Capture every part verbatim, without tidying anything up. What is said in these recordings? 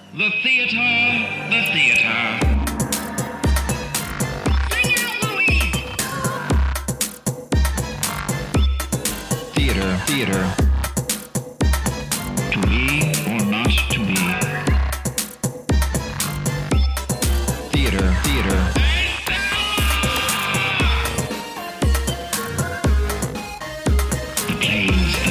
The theater, the theater. Sing out, Louise! Theater, theater. To be or not to be. Theater, theater. The play's the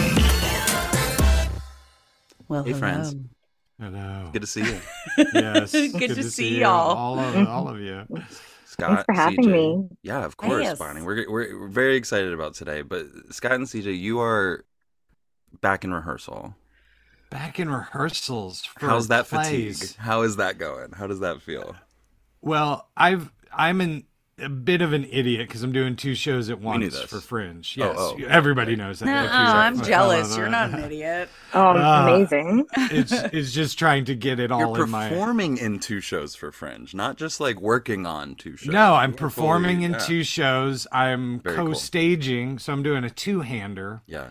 thing. Well, Hey, hello. friends. Hello. Good to see you. Yes. Good to see you, y'all. All of, all of you. Scott, Thanks for having C J. me. Yeah, of course, Yes. Bonnie. We're, we're we're very excited about today. But Scott and C J, you are back in rehearsal. Back in rehearsals for How's that plays. fatigue? How is that going? How does that feel? Well, I've I'm an, a bit of an idiot because I'm doing two shows at knew once this. for Fringe. Oh, Yes, oh. everybody knows that. Nuh-uh, If you- I'm uh, jealous. uh, You're not an idiot. Oh, Uh, amazing. It's it's just trying to get it all You're in my. performing in two shows for Fringe, not just like working on two shows. No, I'm You're performing fully- in yeah. two shows. I'm Very cool. co-staging, so I'm doing a two-hander. Yeah.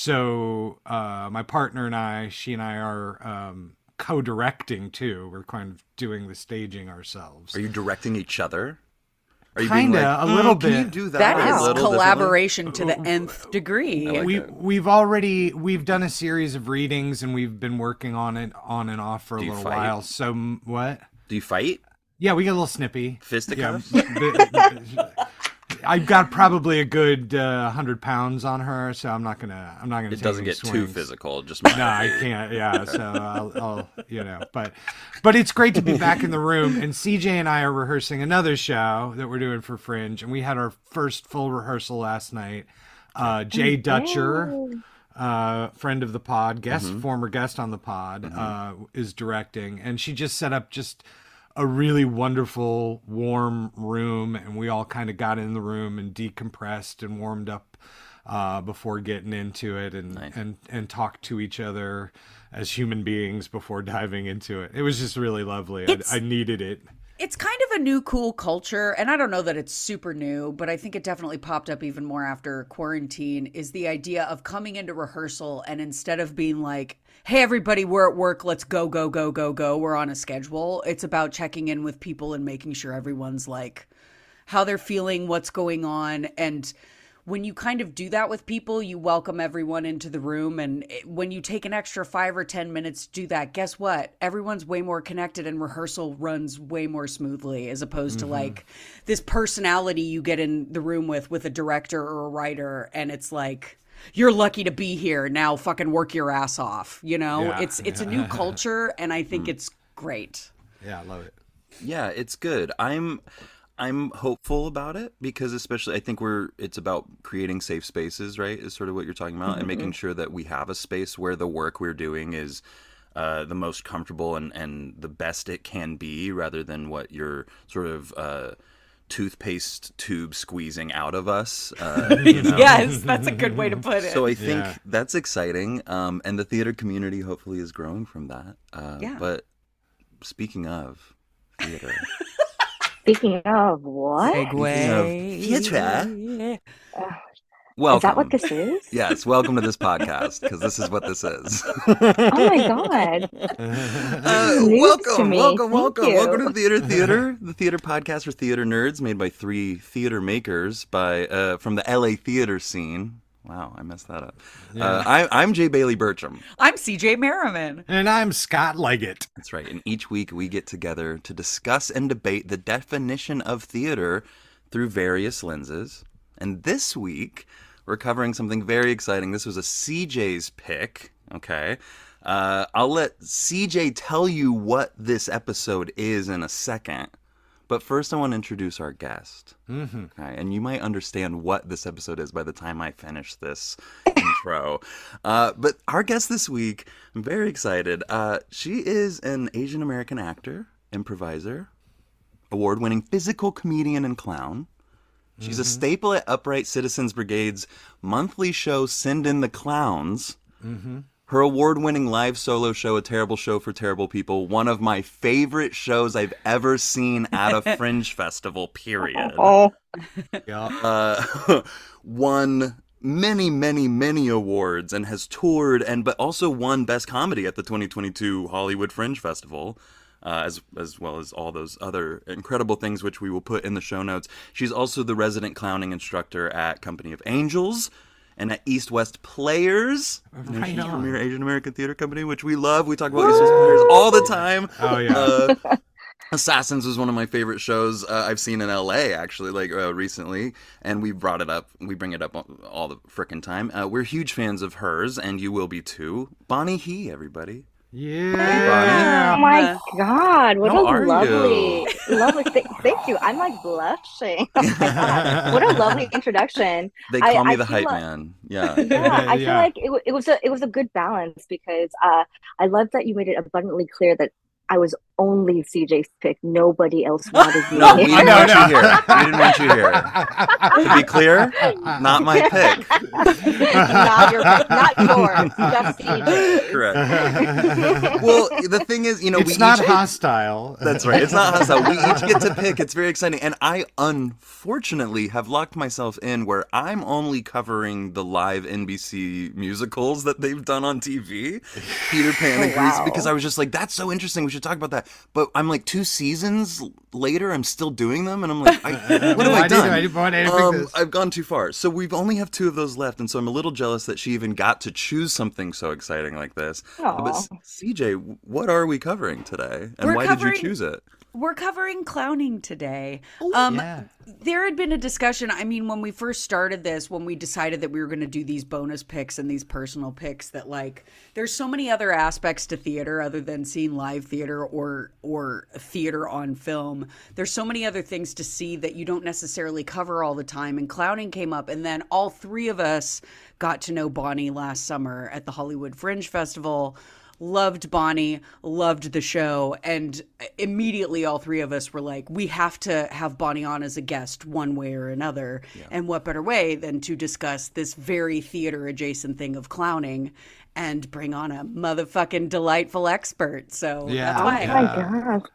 So uh, my partner and I, she and I are um, co-directing too. We're kind of doing the staging ourselves. Are you directing each other? Are you Kinda, being like, a little "Mm, can you bit." do that, That a is little collaboration to the nth degree. I like we that. we've already we've done a series of readings and we've been working on it on and off for a Do you little fight? while. So m- what? differently? Do you fight? Yeah, we get a little snippy. Fisticuffs? Yeah. I've got probably a good uh, hundred pounds on her, so I'm not gonna. I'm not gonna. It take doesn't any get too swings. physical. Just No, I can't. Yeah, so I'll, I'll, you know, but, but it's great to be back in the room. And C J and I are rehearsing another show that we're doing for Fringe, and we had our first full rehearsal last night. Uh, Jay Dutcher, uh, friend of the pod, guest, Mm-hmm. former guest on the pod, uh, is directing, and she just set up just a really wonderful, warm room, and we all kind of got in the room and decompressed and warmed up uh, before getting into it, and, Nice. and and talked to each other as human beings before diving into it. It was just really lovely. I, It's- I needed it. It's kind of a new cool culture, and I don't know that it's super new, but I think it definitely popped up even more after quarantine, is the idea of coming into rehearsal and instead of being like, hey, everybody, we're at work, let's go, go, go, go, go, we're on a schedule. It's about checking in with people and making sure everyone's like, how they're feeling, what's going on, and when you kind of do that with people, you welcome everyone into the room. And it- when you take an extra five or ten minutes to do that, guess what? Everyone's way more connected and rehearsal runs way more smoothly as opposed to like this personality you get in the room with, with a director or a writer. And it's like, you're lucky to be here. Now fucking work your ass off. You know, Yeah. it's, it's a new culture and I think it's great. Yeah, I love it. Yeah, it's good. I'm I'm hopeful about it because especially I think we're it's about creating safe spaces, right? Is sort of what you're talking about, and making sure that we have a space where the work we're doing is uh, the most comfortable and, and the best it can be, rather than what you're sort of uh, toothpaste tube squeezing out of us. Uh, you know? Yes, that's a good way to put it. So I think Yeah. that's exciting, um, and the theater community hopefully is growing from that. Uh, Yeah. But speaking of theater. Speaking of what? Segue. Theatre. Ugh, Welcome. is that what this is? Yes, welcome to this podcast because this is what this is. Oh my god. Uh, News to welcome, me. welcome, Thank welcome, you. welcome to Theater Theater, the theater podcast for theater nerds, made by three theater makers by uh, from the L A theater scene. Wow, I messed that up. Uh, I, I'm Jay Bailey Bertram. I'm C J Merriman. And I'm Scott Leggett. That's right. And each week we get together to discuss and debate the definition of theater through various lenses. And this week we're covering something very exciting. This was a C J's pick. Okay. Uh, I'll let C J tell you what this episode is in a second. But first, I want to introduce our guest. Mm-hmm. Okay, and you might understand what this episode is by the time I finish this intro. Uh, but our guest this week, I'm very excited. Uh, she is an Asian American actor, improviser, award-winning physical comedian and clown. She's a staple at Upright Citizens Brigade's monthly show, Send in the Clowns. Mm-hmm. Her award-winning live solo show, A Terrible Show for Terrible People, one of my favorite shows I've ever seen at a Fringe festival, period. Oh, Yeah. Uh, won many, many, many awards and has toured and but also won Best Comedy at the twenty twenty-two Hollywood Fringe Festival. Uh, as as well as all those other incredible things which we will put in the show notes. She's also the resident clowning instructor at Company of Angels and at East West Players, Right Nation's on. premier Asian American theater company, which we love. We talk about East West Players all the time. Oh, yeah. Uh, Assassins was one of my favorite shows uh, I've seen in L A actually, like uh, recently, and we brought it up. We bring it up all, all the frickin' time. Uh, we're huge fans of hers, and you will be too. Bonnie He, everybody. Yeah. Oh my God, what How a are lovely, you? lovely. Th- thank you. I'm like blushing. Oh my God. What a lovely introduction. They I- call me I the feel hype like- man. Yeah. Yeah, I feel Yeah. like it, w- it was a it was a good balance because uh, I love that you made it abundantly clear that I was only C J's pick. Nobody else wanted me. No, we didn't No, want no. you here. We didn't want you here. To be clear, not my pick. not your pick, not yours, just C J. Correct. Well, the thing is, you know, we It's not each hostile. That's right. It's not hostile. We each get to pick. It's very exciting. And I, unfortunately, have locked myself in where I'm only covering the live N B C musicals that they've done on T V, Peter Pan and Oh, Grease, wow. because I was just like, that's so interesting. We should talk about that. But I'm like, two seasons later, I'm still doing them. And I'm like, I, what have Why I did done? I- why did I pick Um, this? I've gone too far. So we only have two of those left. And so I'm a little jealous that she even got to choose something so exciting like this. Aw. But C J, what are we covering today? And We're why did covering- you choose it? We're covering clowning today. Um, yeah. There had been a discussion. I mean, when we first started this, when we decided that we were going to do these bonus picks and these personal picks, that like there's so many other aspects to theater other than seeing live theater or or theater on film. There's so many other things to see that you don't necessarily cover all the time. And clowning came up, and then all three of us got to know Bonnie last summer at the Hollywood Fringe Festival. Loved Bonnie, loved the show, and immediately all three of us were like, we have to have Bonnie on as a guest one way or another. And what better way than to discuss this very theater adjacent thing of clowning and bring on a motherfucking delightful expert. So Yeah. that's Oh why. my gosh,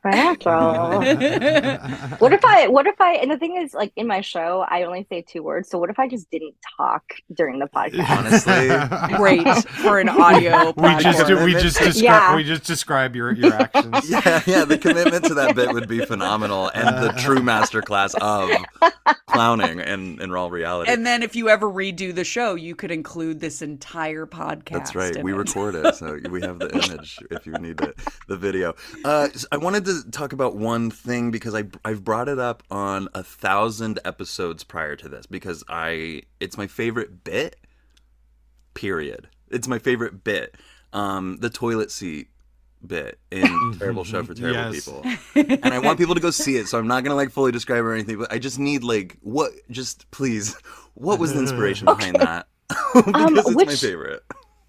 Rachel. What if I, what if I, and the thing is, like in my show, I only say two words. So what if I just didn't talk during the podcast? Honestly, Great for an audio we just platform. we just describe Yeah. we just describe your your actions. yeah, yeah, the commitment to that bit would be phenomenal, and the true masterclass of clowning in, in raw reality. And then if you ever redo the show, you could include this entire podcast. That's right. in We it. record it, so we have the image if you need it, the video. Uh, s- I wanted to talk about one thing because I I've brought it up on a thousand episodes prior to this because I it's my favorite bit. Period. It's my favorite bit. Um, the toilet seat bit in Terrible Show for Terrible Yes. People. And I want people to go see it, so I'm not gonna like fully describe it or anything, but I just need like what just please, what was the inspiration behind that? because Um, it's my which- favorite.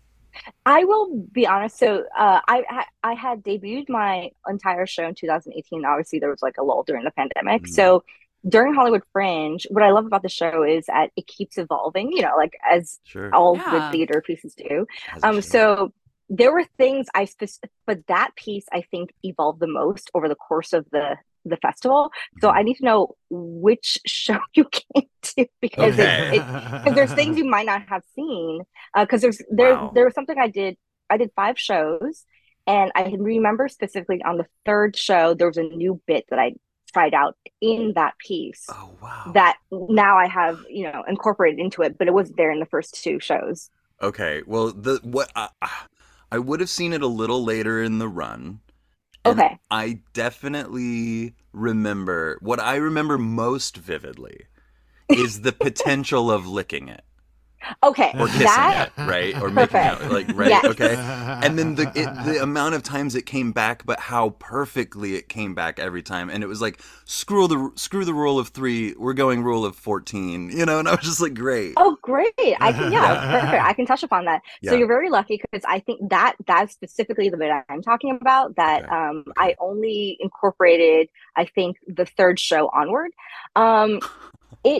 I will be honest. So uh, I, I I had debuted my entire show in two thousand eighteen. Obviously, there was like a lull during the pandemic. Mhm. So during Hollywood Fringe, what I love about the show is that it keeps evolving. You know, like as Sure. all Yeah. good theater pieces do. As it Um, should. so there were things I spec- but that piece I think evolved the most over the course of the the festival. So Mm-hmm. I need to know which show you came to because Okay. it, it, because there's things you might not have seen because there's there Wow. there was something I did I did five shows and I can remember specifically on the third show there was a new bit that I tried out in that piece Oh wow. that now I have you know incorporated into it, but it wasn't there in the first two shows. Okay. Well, the what I, I would have seen it a little later in the run. And Okay. I definitely remember what I remember most vividly is the potential of licking it Okay, or kissing that it, right? Or making Perfect. out, like right? Yes. Okay. And then the it, the amount of times it came back, but how perfectly it came back every time, and it was like screw the screw the rule of three, we're going rule of fourteen, you know. And I was just like, great. Oh, great! I can, yeah, perfect. I can touch upon that. Yeah. So you're very lucky because I think that that's specifically the bit I'm talking about. That Okay. um, Okay. I only incorporated, I think, the third show onward. Um, it.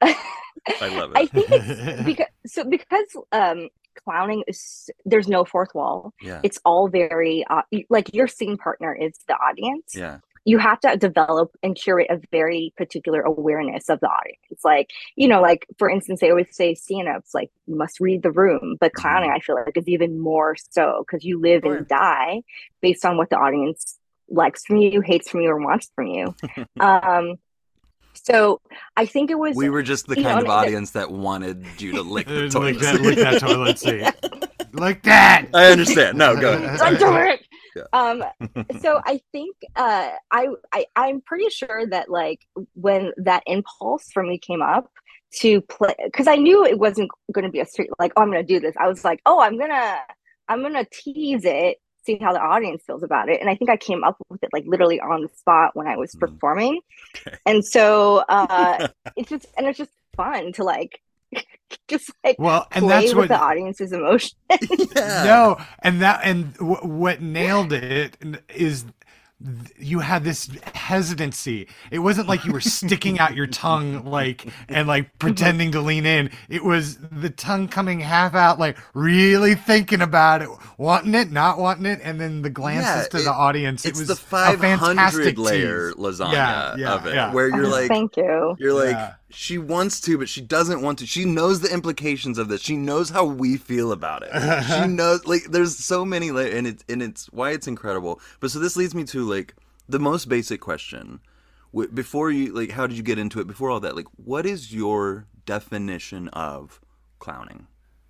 I love it. I think it's because so because um, clowning is there's no fourth wall. Yeah. It's all very uh, like your scene partner is the audience. Yeah. you have to develop and curate a very particular awareness of the audience. Like, you know, like for instance, they always say stand-ups, like you must read the room, but clowning, I feel like is even more so because you live Sure. and die based on what the audience likes from you, hates from you, or wants from you. um, so I think it was We were just the you kind know, of and- audience that wanted you to lick the Lick toilet that, seat. lick that toilet seat. Like that. I understand. No, go ahead. Don't do it. Yeah. Um, so I think uh, I, I I'm pretty sure that like when that impulse for me came up to play, because I knew it wasn't going to be a straight like, oh, I'm going to do this. I was like, oh, I'm gonna I'm gonna tease it, see how the audience feels about it, and I think I came up with it like literally on the spot when I was Mm. performing, Okay. and so uh, it's just and it's just fun to like just like Well, and play that's with what the audience's emotion. Yeah. No, and that and w- what nailed it is th- you had this hesitancy. It wasn't like you were sticking out your tongue like and like pretending to lean in. It was the tongue coming half out, like really thinking about it, wanting it, not wanting it, and then the glances Yeah, to it- the audience. It's it was the a five fantastic hundred layer tease. lasagna Yeah, yeah, of it, yeah. where you're Oh, like, thank you. you're like, Yeah. she wants to, but she doesn't want to. She knows the implications of this. She knows how we feel about it. She knows, like, there's so many layers, and it's and it's why it's incredible. But so this leads me to like the most basic question. Wh- Before you like, how did you get into it? Before all that, like, what is your definition of clowning?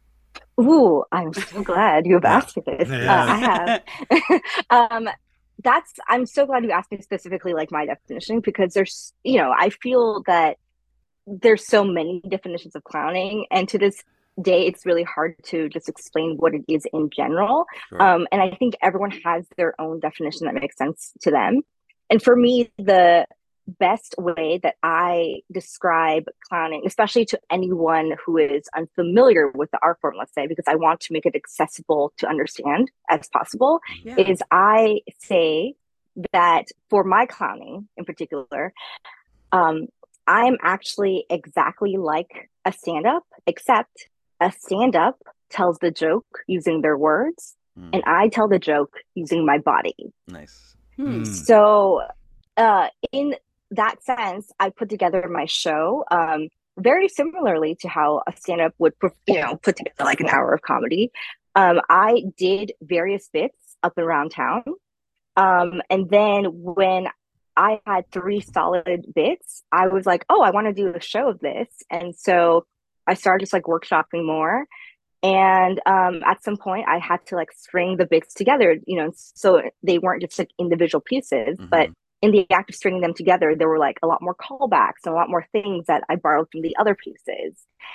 Ooh, I'm so glad you have Yeah. asked me this. Yeah. Uh, I have. um, that's I'm so glad you asked me specifically like my definition because there's you know I feel that there's so many definitions of clowning, and to this day it's really hard to just explain what it is in general. Sure. Um, and I think everyone has their own definition that makes sense to them. And for me, the best way that I describe clowning, especially to anyone who is unfamiliar with the art form, let's say, because I want to make it accessible to understand as possible, Yeah. is I say that for my clowning in particular, um, I'm actually exactly like a stand-up, except a stand-up tells the joke using their words, Mm, and I tell the joke using my body. nice. Hmm. Mm. So, uh, in that sense, I put together my show um, very similarly to how a stand-up would, you know, put together like an hour of comedy. Um, I did various bits up and around town, um, and then when I had three solid bits, I was like, oh, I want to do a show of this, and so I started just like workshopping more. And um, at some point, I had to like string the bits together, you know, so they weren't just like individual pieces, Mhm. but in the act of stringing them together, there were like a lot more callbacks and a lot more things that I borrowed from the other pieces.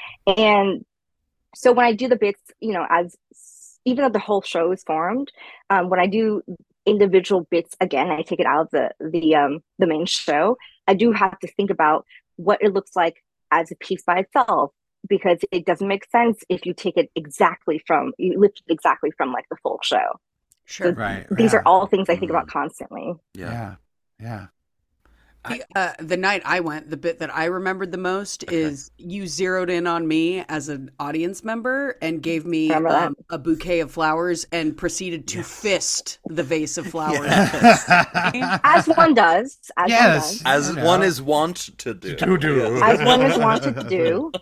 And so when I do the bits, you know, as even though the whole show is formed, um, when I do individual bits again, I take it out of the the um, the main show. I do have to think about what it looks like as a piece by itself, because it doesn't make sense if you take it exactly from you lift it exactly from like the full show. Sure. Right. These yeah. are all things I think Mhm. about constantly. Yeah. Yeah. Yeah. The, uh, the night I went, the bit that I remembered the most is you zeroed in on me as an audience member and gave me Remember that? um, a bouquet of flowers and proceeded to fist the vase of flowers. As one does. As Yes. one does. As You know. one is wont to do. To do. Yes. As one is wanted to do.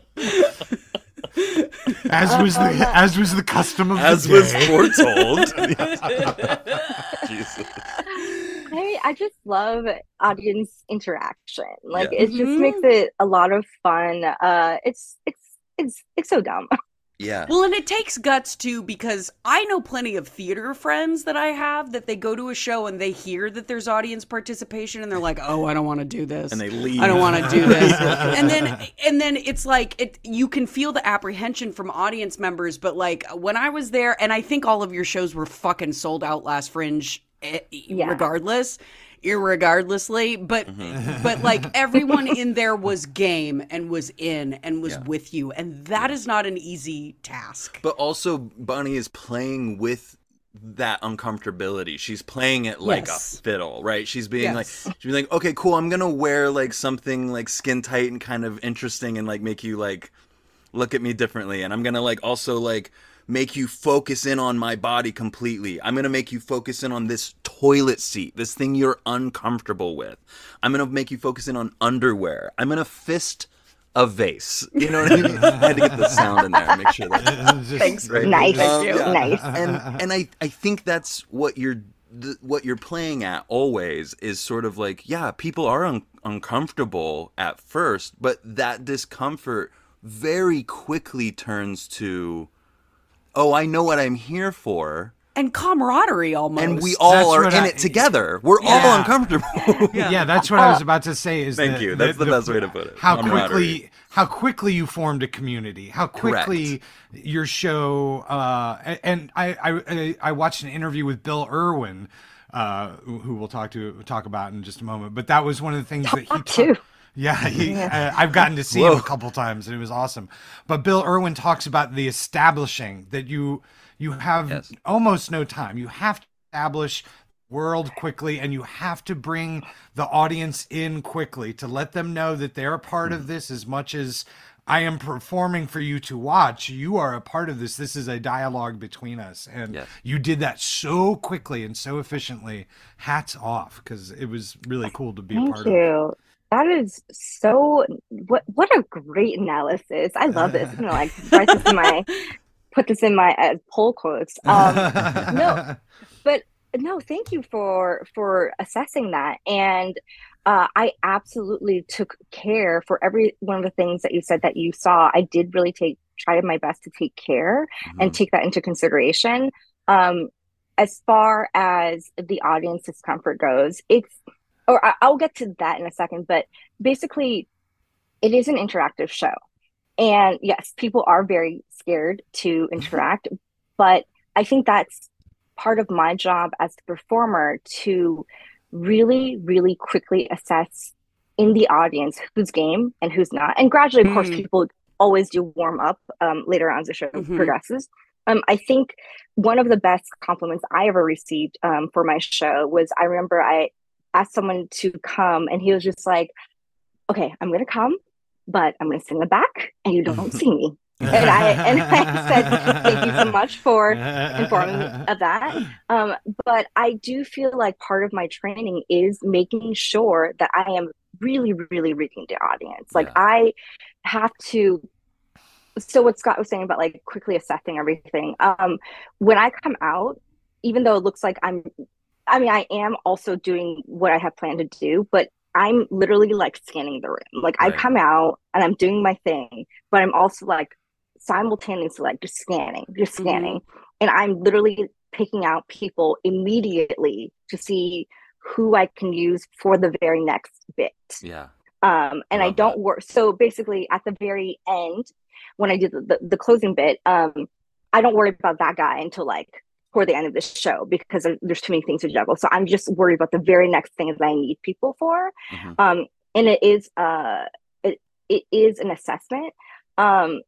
As was the as was the custom of As the was day. foretold. Jesus. I, I just love audience interaction. Like Yeah. it just Mhm. makes it a lot of fun. Uh it's it's it's it's so dumb. Yeah. Well, and it takes guts too, because I know plenty of theater friends that I have that they go to a show and they hear that there's audience participation and they're like, "Oh, I don't want to do this." And they leave. I don't want to do this. and then and then it's like it you can feel the apprehension from audience members, but like when I was there, and I think all of your shows were fucking sold out last Fringe eh, Yeah. regardless. Irregardlessly, but but like everyone in there was game and was in and was Yeah. with you, and that is not an easy task. But also, Bunny is playing with that uncomfortability. She's playing it like Yes. a fiddle, right? She's being Yes. like, she's being like, okay, cool. I'm gonna wear like something like skin tight and kind of interesting and like make you like look at me differently. And I'm gonna like also like make you focus in on my body completely. I'm gonna make you focus in on this toilet seat, this thing you're uncomfortable with. I'm going to make you focus in on underwear. I'm going to fist a vase. You know what I mean? I had to get the sound in there and make sure that. Thanks, Right. Nice. Um, yeah. Nice. And and I, I think that's what you're th- what you're playing at always is sort of like, yeah, people are un- uncomfortable at first, but that discomfort very quickly turns to, oh, I know what I'm here for. And camaraderie almost. And we all That's are what in I- it together. We're Yeah. all uncomfortable. Yeah, that's what I was about to say. Is Thank that- you. That's that the best way to put it. How Camaraderie. quickly, how quickly you formed a community. How quickly your show. Uh, a- and I, I, I watched an interview with Bill Irwin, uh, who we'll talk to talk about in just a moment. But that was one of the things that he Talk ta- too. Yeah, he, uh, I've gotten to see Whoa. him a couple times, and it was awesome. But Bill Irwin talks about the establishing that you you have Yes. almost no time. You have to establish world quickly, and you have to bring the audience in quickly to let them know that they're a part of this as much as I am performing for you to watch. You are a part of this. This is a dialogue between us, and Yes. you did that so quickly and so efficiently. Hats off, because it was really cool to be a Thank part of. you. That is so what what a great analysis. I love this. You know, like write this in my put this in my uh, poll quotes. Um, no, but no, thank you for for assessing that. And uh, I absolutely took care for every one of the things that you said that you saw. I did really take try my best to take care and Mhm. take that into consideration. Um, as far as the audience discomfort goes, it's or I- I'll get to that in a second, but basically, it is an interactive show. And yes, people are very scared to interact, but I think that's part of my job as the performer to really, really quickly assess in the audience who's game and who's not. And gradually, of course, Mm. people always do warm up um, later on as the show Mhm. progresses. Um, I think one of the best compliments I ever received um, for my show was I remember I asked someone to come and he was just like, okay, I'm going to come, but I'm going to sit in the back and you don't see me. And I and I said, thank you so much for informing me of that. Um, but I do feel like part of my training is making sure that I am really, really reading the audience. Like Yeah. I have to. So what Scott was saying about like quickly assessing everything. Um, when I come out, even though it looks like I'm, I mean, I am also doing what I have planned to do, but I'm literally like scanning the room. Like I Right. come out and I'm doing my thing, but I'm also like simultaneously like just scanning, just Mhm. scanning. And I'm literally picking out people immediately to see who I can use for the very next bit. Yeah. Um, and I Love don't that. work. So basically, at the very end, when I do the, the, the closing bit, um, I don't worry about that guy until like toward the end of the show because there, there's too many things to juggle. So I'm just worried about the very next thing that I need people for. Mhm. Um, and it is uh, it it is an assessment. Um,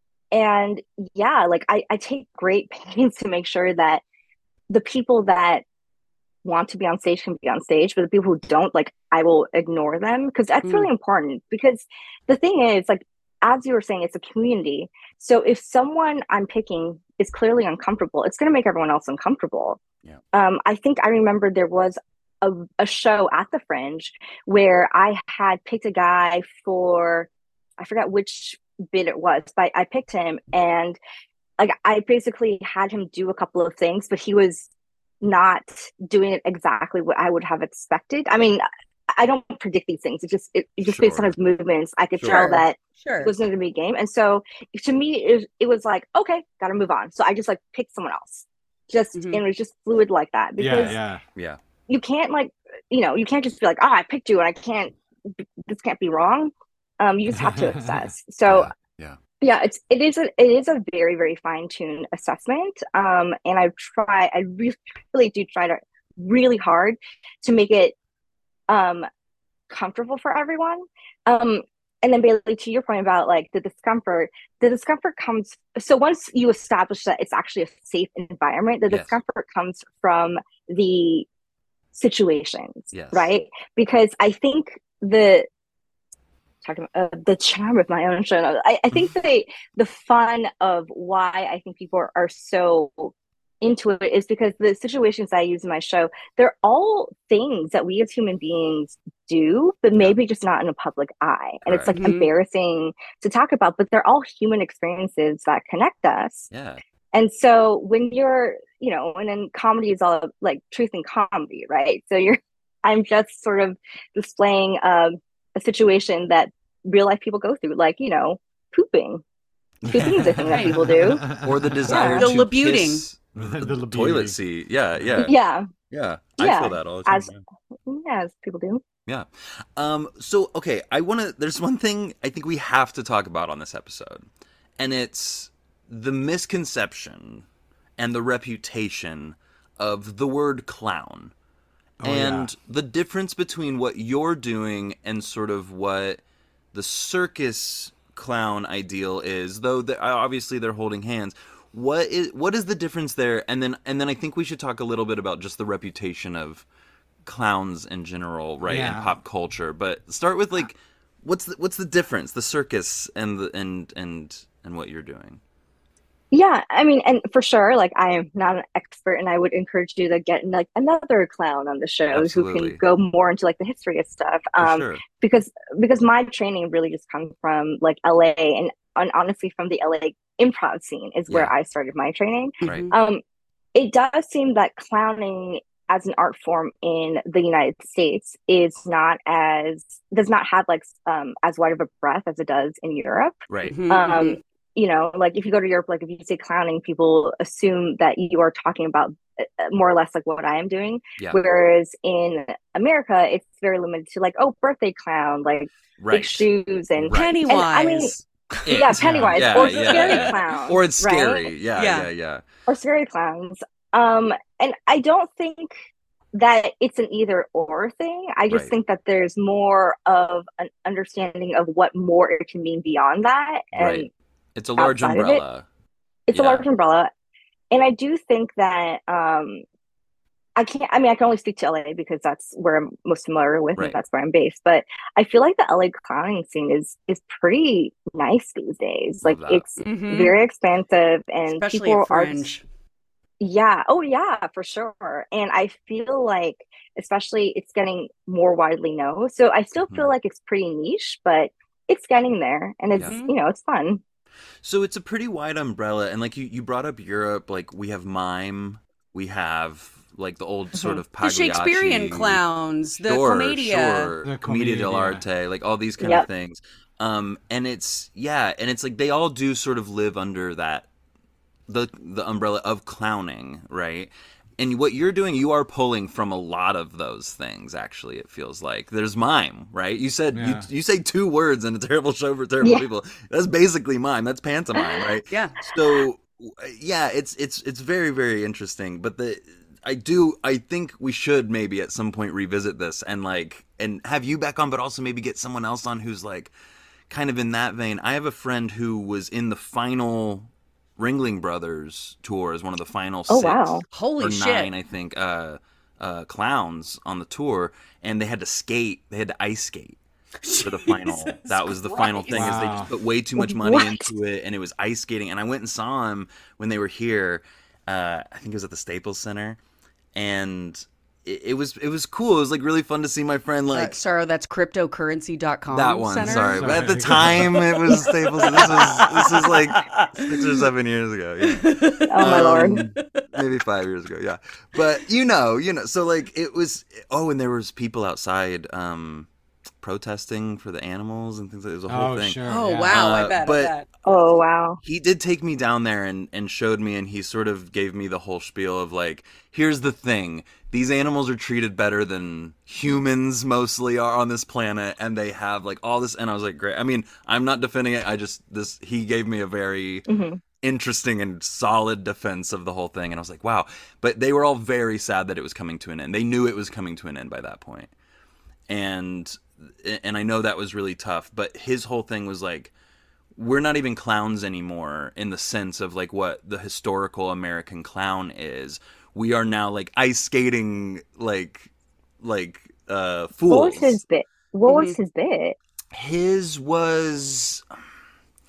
and yeah, like I, I take great pains to make sure that the people that want to be on stage can be on stage, but the people who don't, like, I will ignore them because that's Mm. really important. Because the thing is, like, as you were saying, it's a community. So if someone I'm picking is clearly uncomfortable, it's going to make everyone else uncomfortable. Yeah. Um, I think I remember there was a, a show at the Fringe where I had picked a guy for, I forgot which bit it was, but I picked him and like I basically had him do a couple of things, but he was not doing it exactly what I would have expected. I mean, I don't predict these things. It just it, it just based on Sure. his movements, I could Sure. tell that Sure. it was going to be a game. And so to me, it, it was like, okay, got to move on. So I just like picked someone else. Just Mhm. and it was just fluid like that because Yeah, yeah. Yeah. you can't like you know you can't just be like, oh, I picked you and I can't. This can't be wrong. Um, you just have to assess. So. Yeah. Yeah, it's it is a it is a very very fine tuned assessment, um, and I try I really really do try to really hard to make it um comfortable for everyone. Um, and then Bailey, to your point about like the discomfort, the discomfort comes. So once you establish that it's actually a safe environment, the Yes. discomfort comes from the situations, Yes. right? Because I think the talking about uh, the charm of my own show. I, I think the the fun of why I think people are, are so into it is because the situations I use in my show, they're all things that we as human beings do, but maybe just not in a public eye. And it's like Correct. Mhm. embarrassing to talk about, but they're all human experiences that connect us. Yeah. And so when you're, you know, and then comedy is all like truth and comedy, right? So you're, I'm just sort of displaying um, a situation that real life people go through, like, you know, pooping. Pooping is a thing that Right. people do. Or the desire The to labuting. kiss The the labuting. toilet seat. Yeah, yeah, Yeah, yeah. I Yeah. feel that all the time. as yeah, as people do. Yeah. Um, so, okay, I want to. There's one thing I think we have to talk about on this episode, and it's the misconception and the reputation of the word clown. Oh, and yeah. the difference between what you're doing and sort of what the circus clown ideal is, though the, obviously they're holding hands. What is what is the difference there? And then and then I think we should talk a little bit about just the reputation of clowns in general, right, Yeah. in pop culture. But start with like, what's the, what's the difference, the circus and the and and and what you're doing? Yeah, I mean, and for sure, like I am not an expert, and I would encourage you to get like another clown on the show who Absolutely. can go more into like the history of stuff. For Um, sure. because because my training really just comes from like L A and, and honestly from the L A improv scene is where Yeah. I started my training. Right. Mhm. Um, it does seem that clowning as an art form in the United States is not as does not have like um as wide of a breadth as it does in Europe. Right. Mhm, Um, mhm. you know, like if you go to Europe, like if you say clowning, people assume that you are talking about uh, more or less like what I am doing. Yeah. Whereas in America, it's very limited to like, oh, birthday clown, like Right. big shoes and Right. Pennywise. And I mean, It. yeah, Pennywise Yeah, or yeah, scary yeah. clown, Or it's right? scary. Yeah, Yeah. yeah, yeah. Or scary clowns. Um, and I don't think that it's an either or thing. I just Right. think that there's more of an understanding of what more it can mean beyond that. And Right. It's a large outside of it, umbrella. it's Yeah. a large umbrella. And I do think that um I can't I mean I can only speak to L A because that's where I'm most familiar with Right. and that's where I'm based. But I feel like the L A clowning scene is is pretty nice these days. Love Like that. it's Mhm. very expansive and Especially people at are Fringe. yeah, oh yeah, for sure. And I feel like especially it's getting more widely known. So I still Mhm. feel like it's pretty niche, but it's getting there and it's Yeah. you know, it's fun. So it's a pretty wide umbrella, and like you, you brought up Europe. Like we have mime, we have like the old sort Mhm. of The Pagliacci, Shakespearean clowns, the sure, commedia. sure, The commedia commedia. dell'arte, like all these kind Yep. of things. Um, and it's yeah, and it's like they all do sort of live under that the the umbrella of clowning, right? And what you're doing, you are pulling from a lot of those things. Actually, it feels like there's mime, right? You said Yeah. you you say two words in a terrible show for terrible Yeah. people. That's basically mime. That's pantomime, right? Yeah. So yeah, it's it's it's very very interesting. But the I do I think we should maybe at some point revisit this and like and have you back on, but also maybe get someone else on who's like kind of in that vein. I have a friend who was in the final Ringling Brothers tour as one of the final Oh six wow. Holy or shit. nine, I think, uh, uh, clowns on the tour, and they had to skate. They had to ice skate for the final. Jesus That was the final thing. Is they Wow. just put way too much money What? into it, and it was ice skating. And I went and saw him when they were here. Uh, I think it was at the Staples Center, and it, it was it was cool. It was like really fun to see my friend Uh, like. Sorry, that's cryptocurrency dot com. That one, Center. sorry. But at the Sorry. time, it was Staples. This was this was like six or seven years ago. Yeah. Oh my lord. Um, maybe five years ago, yeah. But you know, you know, so like it was. Oh, and there was people outside um, protesting for the animals and things like. It was a whole Oh, thing. sure. Oh yeah. wow, Uh, I bet. but- I bet. Oh wow. He did take me down there and, and showed me, and he sort of gave me the whole spiel of like, here's the thing. These animals are treated better than humans mostly are on this planet, and they have like all this. And I was like, great. I mean, I'm not defending it. I just, this, he gave me a very hmm interesting and solid defense of the whole thing. And I was like, wow. But they were all very sad that it was coming to an end. They knew it was coming to an end by that point. And, and I know that was really tough, but his whole thing was like, we're not even clowns anymore in the sense of like what the historical American clown is. We are now like ice skating, like, like, uh, fools. What was his bit? What was Mhm. his bit? His was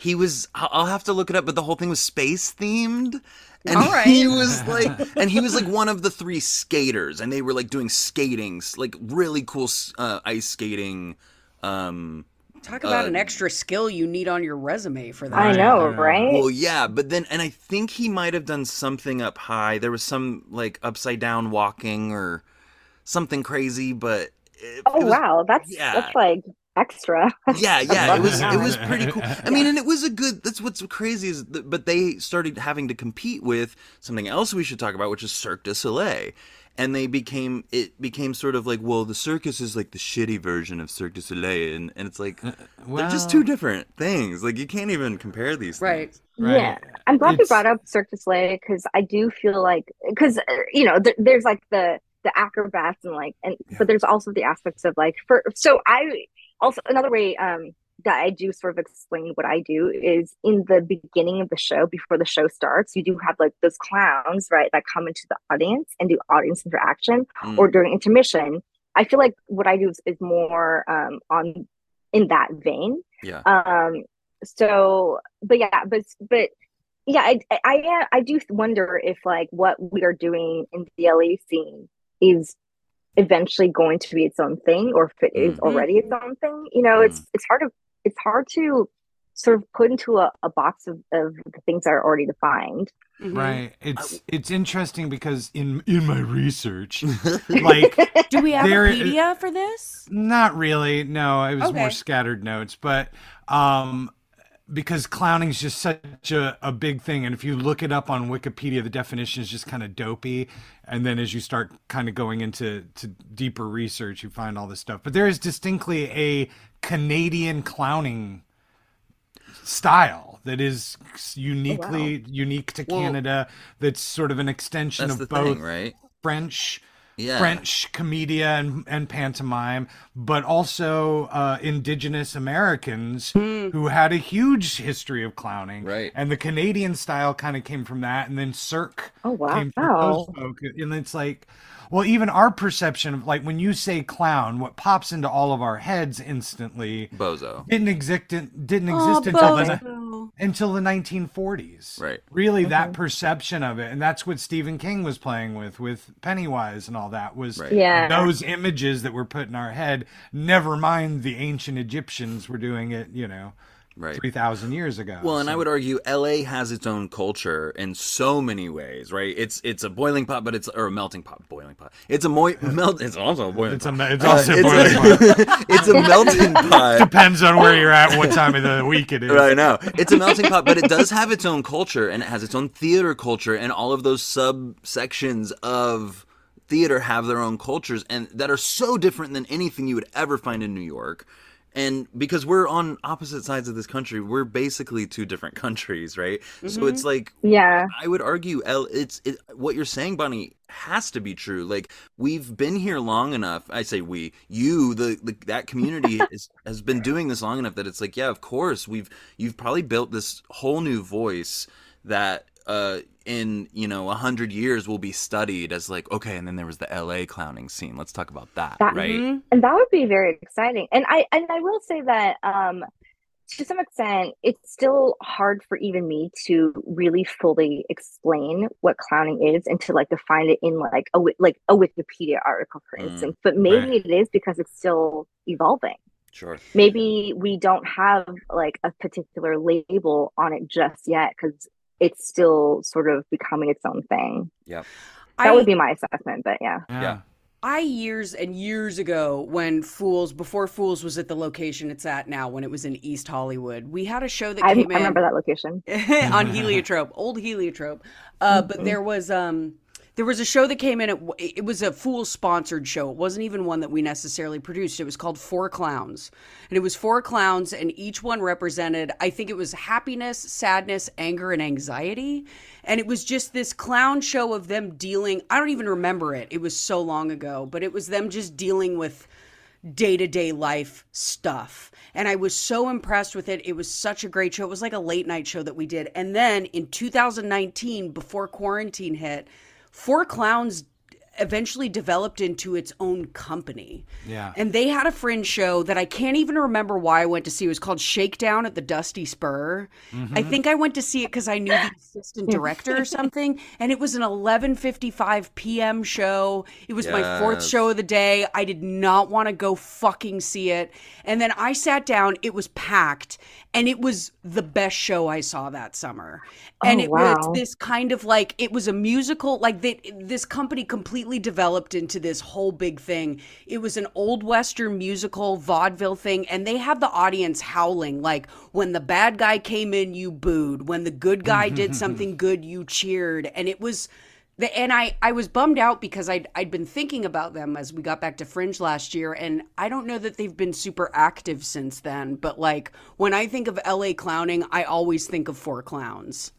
he was. I'll I'll have to look it up, but the whole thing was space themed. And All right. he was like, and he was like one of the three skaters, and they were like doing skating, like really cool uh, ice skating. Um, Talk about uh, an extra skill you need on your resume for that. I know, right? Well, yeah, but then, and I think he might have done something up high. There was some like upside down walking or something crazy, but it, Oh it was, wow, that's yeah. that's like extra. yeah, yeah, it was that. it was pretty cool. I mean, and it was a good. That's what's crazy is, that, but they started having to compete with something else we should talk about, which is Cirque du Soleil. And they became, it became sort of like, well, the circus is like the shitty version of Cirque du Soleil. And, and it's like, they're just two different things. Like, you can't even compare these Right. things. Right. Yeah, I'm glad It's- you brought up Cirque du Soleil because I do feel like because you know th- there's like the the acrobats and like and Yeah. but there's also the aspects of like for so I also another way um that I do sort of explain what I do is in the beginning of the show before the show starts you do have like those clowns right that come into the audience and do audience interaction Mm. or during intermission. I feel like what I do is, is more um on in that vein. Yeah. Um so but yeah but but yeah I I I do wonder if like what we are doing in the L A scene is eventually going to be its own thing or if it is Mm. already its own thing. You know, Mm. it's it's hard to it's hard to sort of put into a, a box of, of the things that are already defined. Mhm. Right. It's it's interesting because in in my research, like Do we have There- a Wikipedia for this? not really. No, it was Okay. more scattered notes, but um because clowning is just such a, a big thing, and if you look it up on Wikipedia, the definition is just kind of dopey, and then as you start kind of going into to deeper research, you find all this stuff. But there is distinctly a Canadian clowning style that is uniquely unique to Well, Canada. That's sort of an extension That's of the both thing, right? French. Yeah. French comedia and, and pantomime, but also uh, indigenous Americans who had a huge history of clowning. Right. And the Canadian style kind of came from that. And then Cirque Oh, wow. came from those folk. And it's like, well, even our perception of like when you say clown, what pops into all of our heads instantly Bozo. didn't exist, didn't Oh, exist until the Bozo. until the nineteen forties. Right. Really, that perception of it, and that's what Stephen King was playing with, with Pennywise and all that, was Right. Yeah. those images that were put in our head. Never mind the ancient Egyptians were doing it, you know, Right. three thousand years ago. Well, and I So- would argue L A has its own culture in so many ways, right? It's it's a boiling pot, but it's or a melting pot, boiling pot. It's a mo- melt. It's also a boiling It's a pot. me- it's also a it's boiling a, it's a melting pot. depends on where you're at, and what time of the week it is. Right now, it's a melting pot, but it does have its own culture, and it has its own theater culture, and all of those subsections of theater have their own cultures, and that are so different than anything you would ever find in New York. And because we're on opposite sides of this country, we're basically two different countries, right? So it's like, Yeah. I would argue, El, it's it, what you're saying, Bonnie, has to be true. Like, we've been here long enough. I say we, you, the, the that community is, has been doing this long enough that it's like, yeah, of course, we've you've probably built this whole new voice that uh, in you know a hundred years will be studied as like, okay, and then there was the L A clowning scene. Let's talk about that, That- right? Mhm. And that would be very exciting. And I and I will say that um to some extent it's still hard for even me to really fully explain what clowning is and to like define it in like a wi- like a Wikipedia article for Mm, instance. But maybe right. it is because it's still evolving. Sure. Maybe we don't have like a particular label on it just yet because it's still sort of becoming its own thing. Yep. That I, would be my assessment, but yeah. Yeah. Yeah. I years and years ago, when Fools, before Fools was at the location it's at now, when it was in East Hollywood, we had a show that I, I came in remember that location. on Heliotrope, old Heliotrope. Uh, but there was um, there was a show that came in. It, it was a Fools sponsored show. It wasn't even one that we necessarily produced. It was called Four Clowns, and it was four clowns, and each one represented, I think it was happiness, sadness, anger, and anxiety. And it was just this clown show of them dealing. I don't even remember it. It was so long ago, but it was them just dealing with day-to-day life stuff. And I was so impressed with it. It was such a great show. It was like a late night show that we did. And then in two thousand nineteen, before quarantine hit, Four Clowns eventually developed into its own company. Yeah. And they had a fringe show that I can't even remember why I went to see. It was called Shakedown at the Dusty Spur. Mm-hmm. I think I went to see it because I knew the assistant director or something. And it was an eleven fifty-five p.m. show. It was my fourth Yes. show of the day. I did not want to go fucking see it. And then I sat down. It was packed. And it was the best show I saw that summer. And Oh, it wow. was this kind of like, it was a musical, like they, this company completely developed into this whole big thing. It was an old Western musical vaudeville thing. And they had the audience howling. Like when the bad guy came in, you booed. When the good guy did something good, you cheered. And it was... The, and I, I was bummed out because I'd, I'd been thinking about them as we got back to Fringe last year. And I don't know that they've been super active since then. But like when I think of L A clowning, I always think of Four Clowns.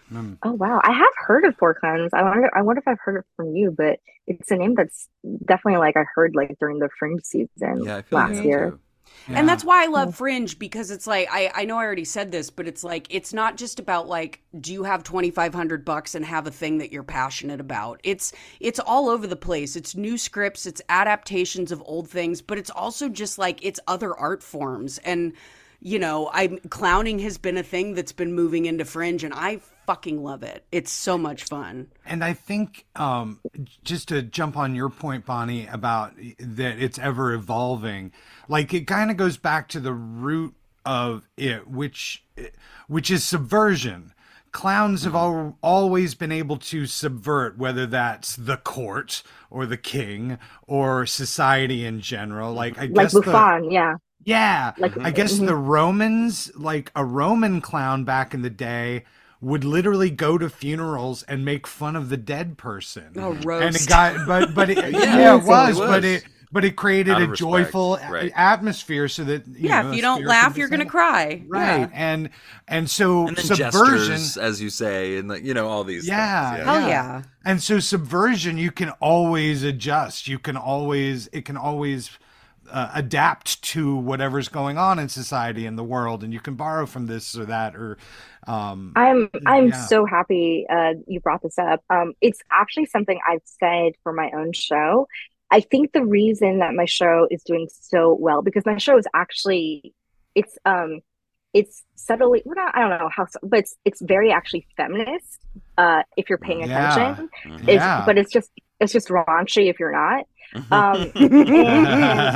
Oh wow, I have heard of Four Clowns. I wonder, I wonder if I've heard it from you, but it's a name that's definitely like I heard like during the Fringe season Yeah, I feel last like that year. too. And that's why I love Fringe, because it's like, I, I know I already said this, but it's like, it's not just about like, do you have twenty-five hundred bucks and have a thing that you're passionate about? It's, it's all over the place. It's new scripts, it's adaptations of old things, but it's also just like, it's other art forms. And, you know, I clowning has been a thing that's been moving into Fringe, and I fucking love it. It's so much fun. And I think um, just to jump on your point, Bonnie, about that it's ever evolving, like it kind of goes back to the root of it, which which is subversion. Clowns have al- always been able to subvert, whether that's the court or the king or society in general. Like I Like guess the, Buffon, yeah. yeah, Like- I guess Mhm. the Romans, like a Roman clown back in the day, would literally go to funerals and make fun of the dead person. Oh, And roast. it got, but but it, Yeah, yeah, it it was, was. but it but it created Out a of respect, joyful a- right. atmosphere so that you Yeah, know, if you a don't spirit laugh, could be you're going to sad. cry. Right, Yeah. and and so And then subversion. gestures, as you say, and like, you know, all these Yeah, things. Hell yeah. And so subversion, you can always adjust. You can always, it can always uh, adapt to whatever's going on in society and the world, and you can borrow from this or that. Or, um, I'm I'm yeah. so happy uh, you brought this up. Um, it's actually something I've said for my own show. I think the reason that my show is doing so well, because my show is actually it's um it's subtly, well, not, I don't know how, but it's it's very actually feminist. Uh, if you're paying Yeah. attention, Mhm. it's Yeah. but it's just it's just raunchy if you're not. Um, and, and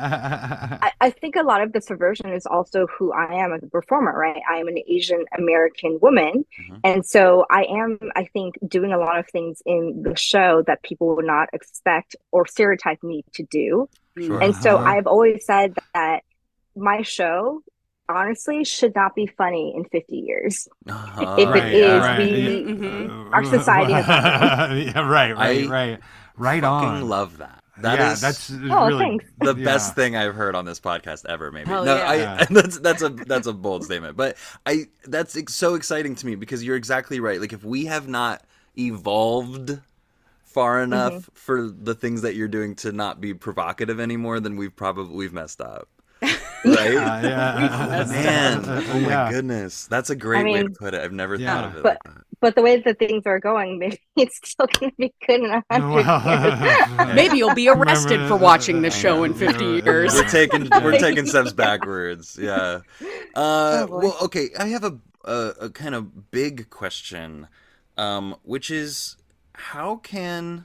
I, I think a lot of the subversion is also who I am as a performer, right? I am an Asian American woman. Mhm. And so I am, I think, doing a lot of things in the show that people would not expect or stereotype me to do. Sure. And so Uh-huh. I've always said that my show, honestly, should not be funny in fifty years. Uh-huh. If it Right, is, right. we- Mhm. our society has yeah, right, right, I right, right Fucking on. love that. That yeah, is that's Oh, really thanks. the yeah. best thing I've heard on this podcast ever. Maybe Hell no, yeah. I Yeah. that's that's a that's a bold statement, but I that's ex- so exciting to me because you're exactly right. Like if we have not evolved far enough Mm-hmm. for the things that you're doing to not be provocative anymore, then we've probably we've messed up. Right? Uh, yeah. Man, oh my Yeah. goodness, that's a great I way to mean- put it. I've never Yeah. thought of it But- like that. But the way that things are going, maybe it's still going to be good in a hundred years. Maybe you'll be arrested for watching this show in fifty Yeah, years. We're taking we're taking steps backwards. Yeah. Uh, Oh, boy. well, okay. I have a, a a kind of big question, um, which is how can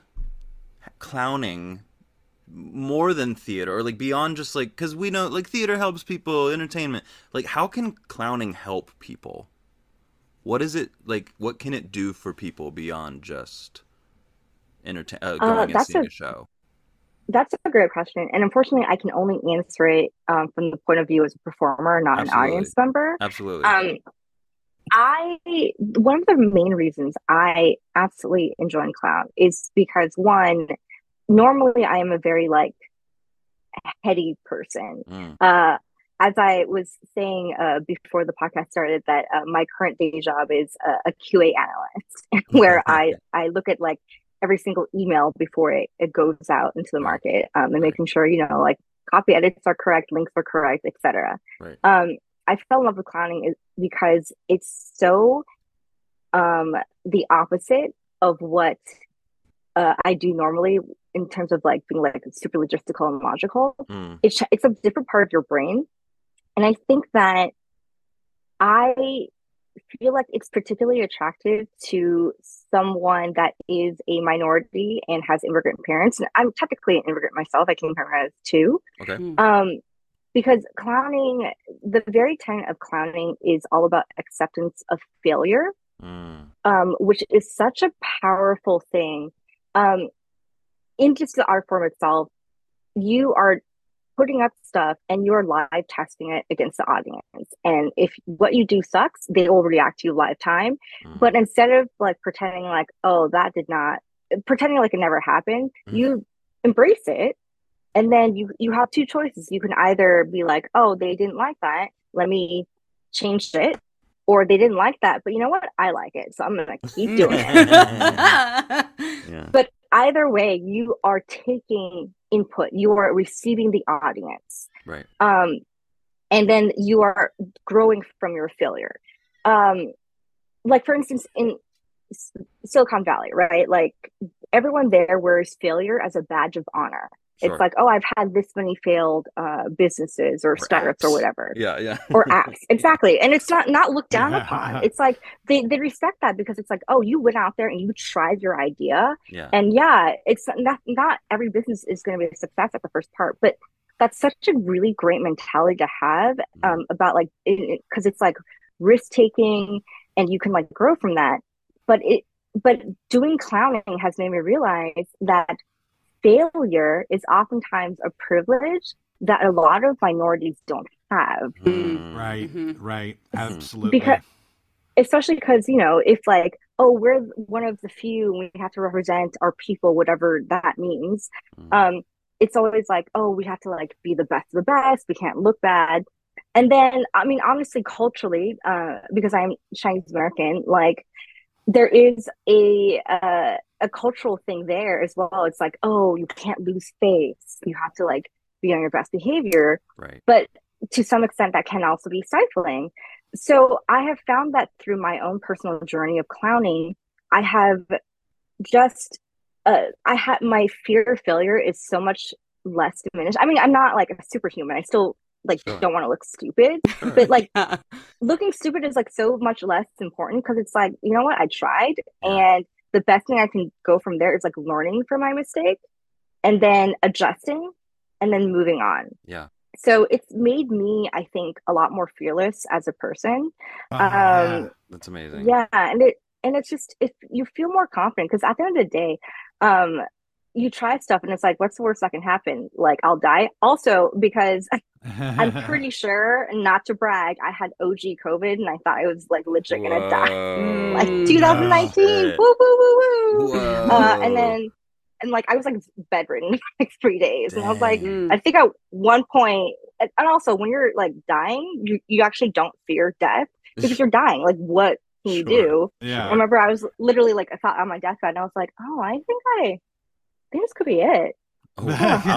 clowning more than theater or like beyond just like because we know like theater helps people entertainment like how can clowning help people? What is it like? What can it do for people beyond just entertain uh, going and that's seeing a- a show? That's a great question. And unfortunately, I can only answer it um, from the point of view as a performer, not Absolutely. an audience member. Absolutely. Um, I one of the main reasons I absolutely enjoy clown is because one, normally I am a very like heady person. Mm. Uh, as I was saying uh, before the podcast started, that uh, my current day job is a, a Q A analyst, where I I look at like every single email before it, it goes out into the market, um, and Right. making sure you know like copy edits are correct, links are correct, et cetera. Right. Um, I fell in love with clowning is because it's so um, the opposite of what uh, I do normally in terms of like being like super logistical and logical. Mm. It's it's a different part of your brain, and I think that I feel like it's particularly attractive to someone that is a minority and has immigrant parents. And I'm technically an immigrant myself. I came here as two. Okay. Mm. Um, because clowning, the very tenet of clowning is all about acceptance of failure, Mm. um, which is such a powerful thing. Um, in just the art form itself, you are putting up stuff and you're live testing it against the audience. And if what you do sucks, they will react to you live time. Mm. But instead of like pretending like, oh, that did not, pretending like it never happened, Mm. you embrace it. And then you you have two choices. You can either be like, oh, they didn't like that, let me change it. Or they didn't like that, but you know what? I like it. So I'm going to keep doing it. Yeah. But either way, you are taking input, you are receiving the audience. Right. Um, and then you are growing from your failure. Um, like, for instance, in S- Silicon Valley, right? Like, everyone there wears failure as a badge of honor. Sure. It's like, oh, I've had this many failed uh, businesses or, Or startups or apps. whatever. Yeah, yeah. Or apps, exactly. And it's not not looked down upon. It's like they, they respect that because it's like, oh, you went out there and you tried your idea. Yeah. And yeah, it's not not every business is going to be a success at the first part, but that's such a really great mentality to have um, about like, because it, it's like risk taking and you can like grow from that. But it but doing clowning has made me realize that failure is oftentimes a privilege that a lot of minorities don't have. Mm. Right, Mhm. right, absolutely. Because, especially because, you know, if like, oh, we're one of the few and we have to represent our people, whatever that means, Mm. um, it's always like, oh, we have to like be the best of the best. We can't look bad. And then, I mean, honestly, culturally, uh, because I'm Chinese American, like, there is a uh, a cultural thing there as well. It's like, oh, you can't lose face. You have to like be on your best behavior. Right. But to some extent, that can also be stifling. So I have found that through my own personal journey of clowning, I have just uh, I had my fear of failure is so much less diminished. I mean, I'm not like a superhuman. I still like Sure. don't want to look stupid, Sure. but like Yeah. looking stupid is like so much less important because it's like, you know what, I tried, Yeah. and the best thing I can go from there is like learning from my mistake and then adjusting and then moving on. Yeah. So it's made me, I think, a lot more fearless as a person. Oh, um yeah. That's amazing. yeah, and it and it's just if you feel more confident because at the end of the day, um you try stuff and it's like, what's the worst that can happen? Like, I'll die. Also, because I'm pretty sure, not to brag, I had O G COVID and I thought I was like legit gonna die. Whoa. Like Mm. twenty nineteen, Shit. woo woo woo woo. Whoa. Uh, and then, and like I was like bedridden for like three days, and I was like, Dang. Mm. I think at one point, and and also when you're like dying, you you actually don't fear death because you're dying. Like, what can you Sure. do? Yeah. I remember I was literally like, I thought on my deathbed, and I was like, oh, I think I, I think this could be it. Oh,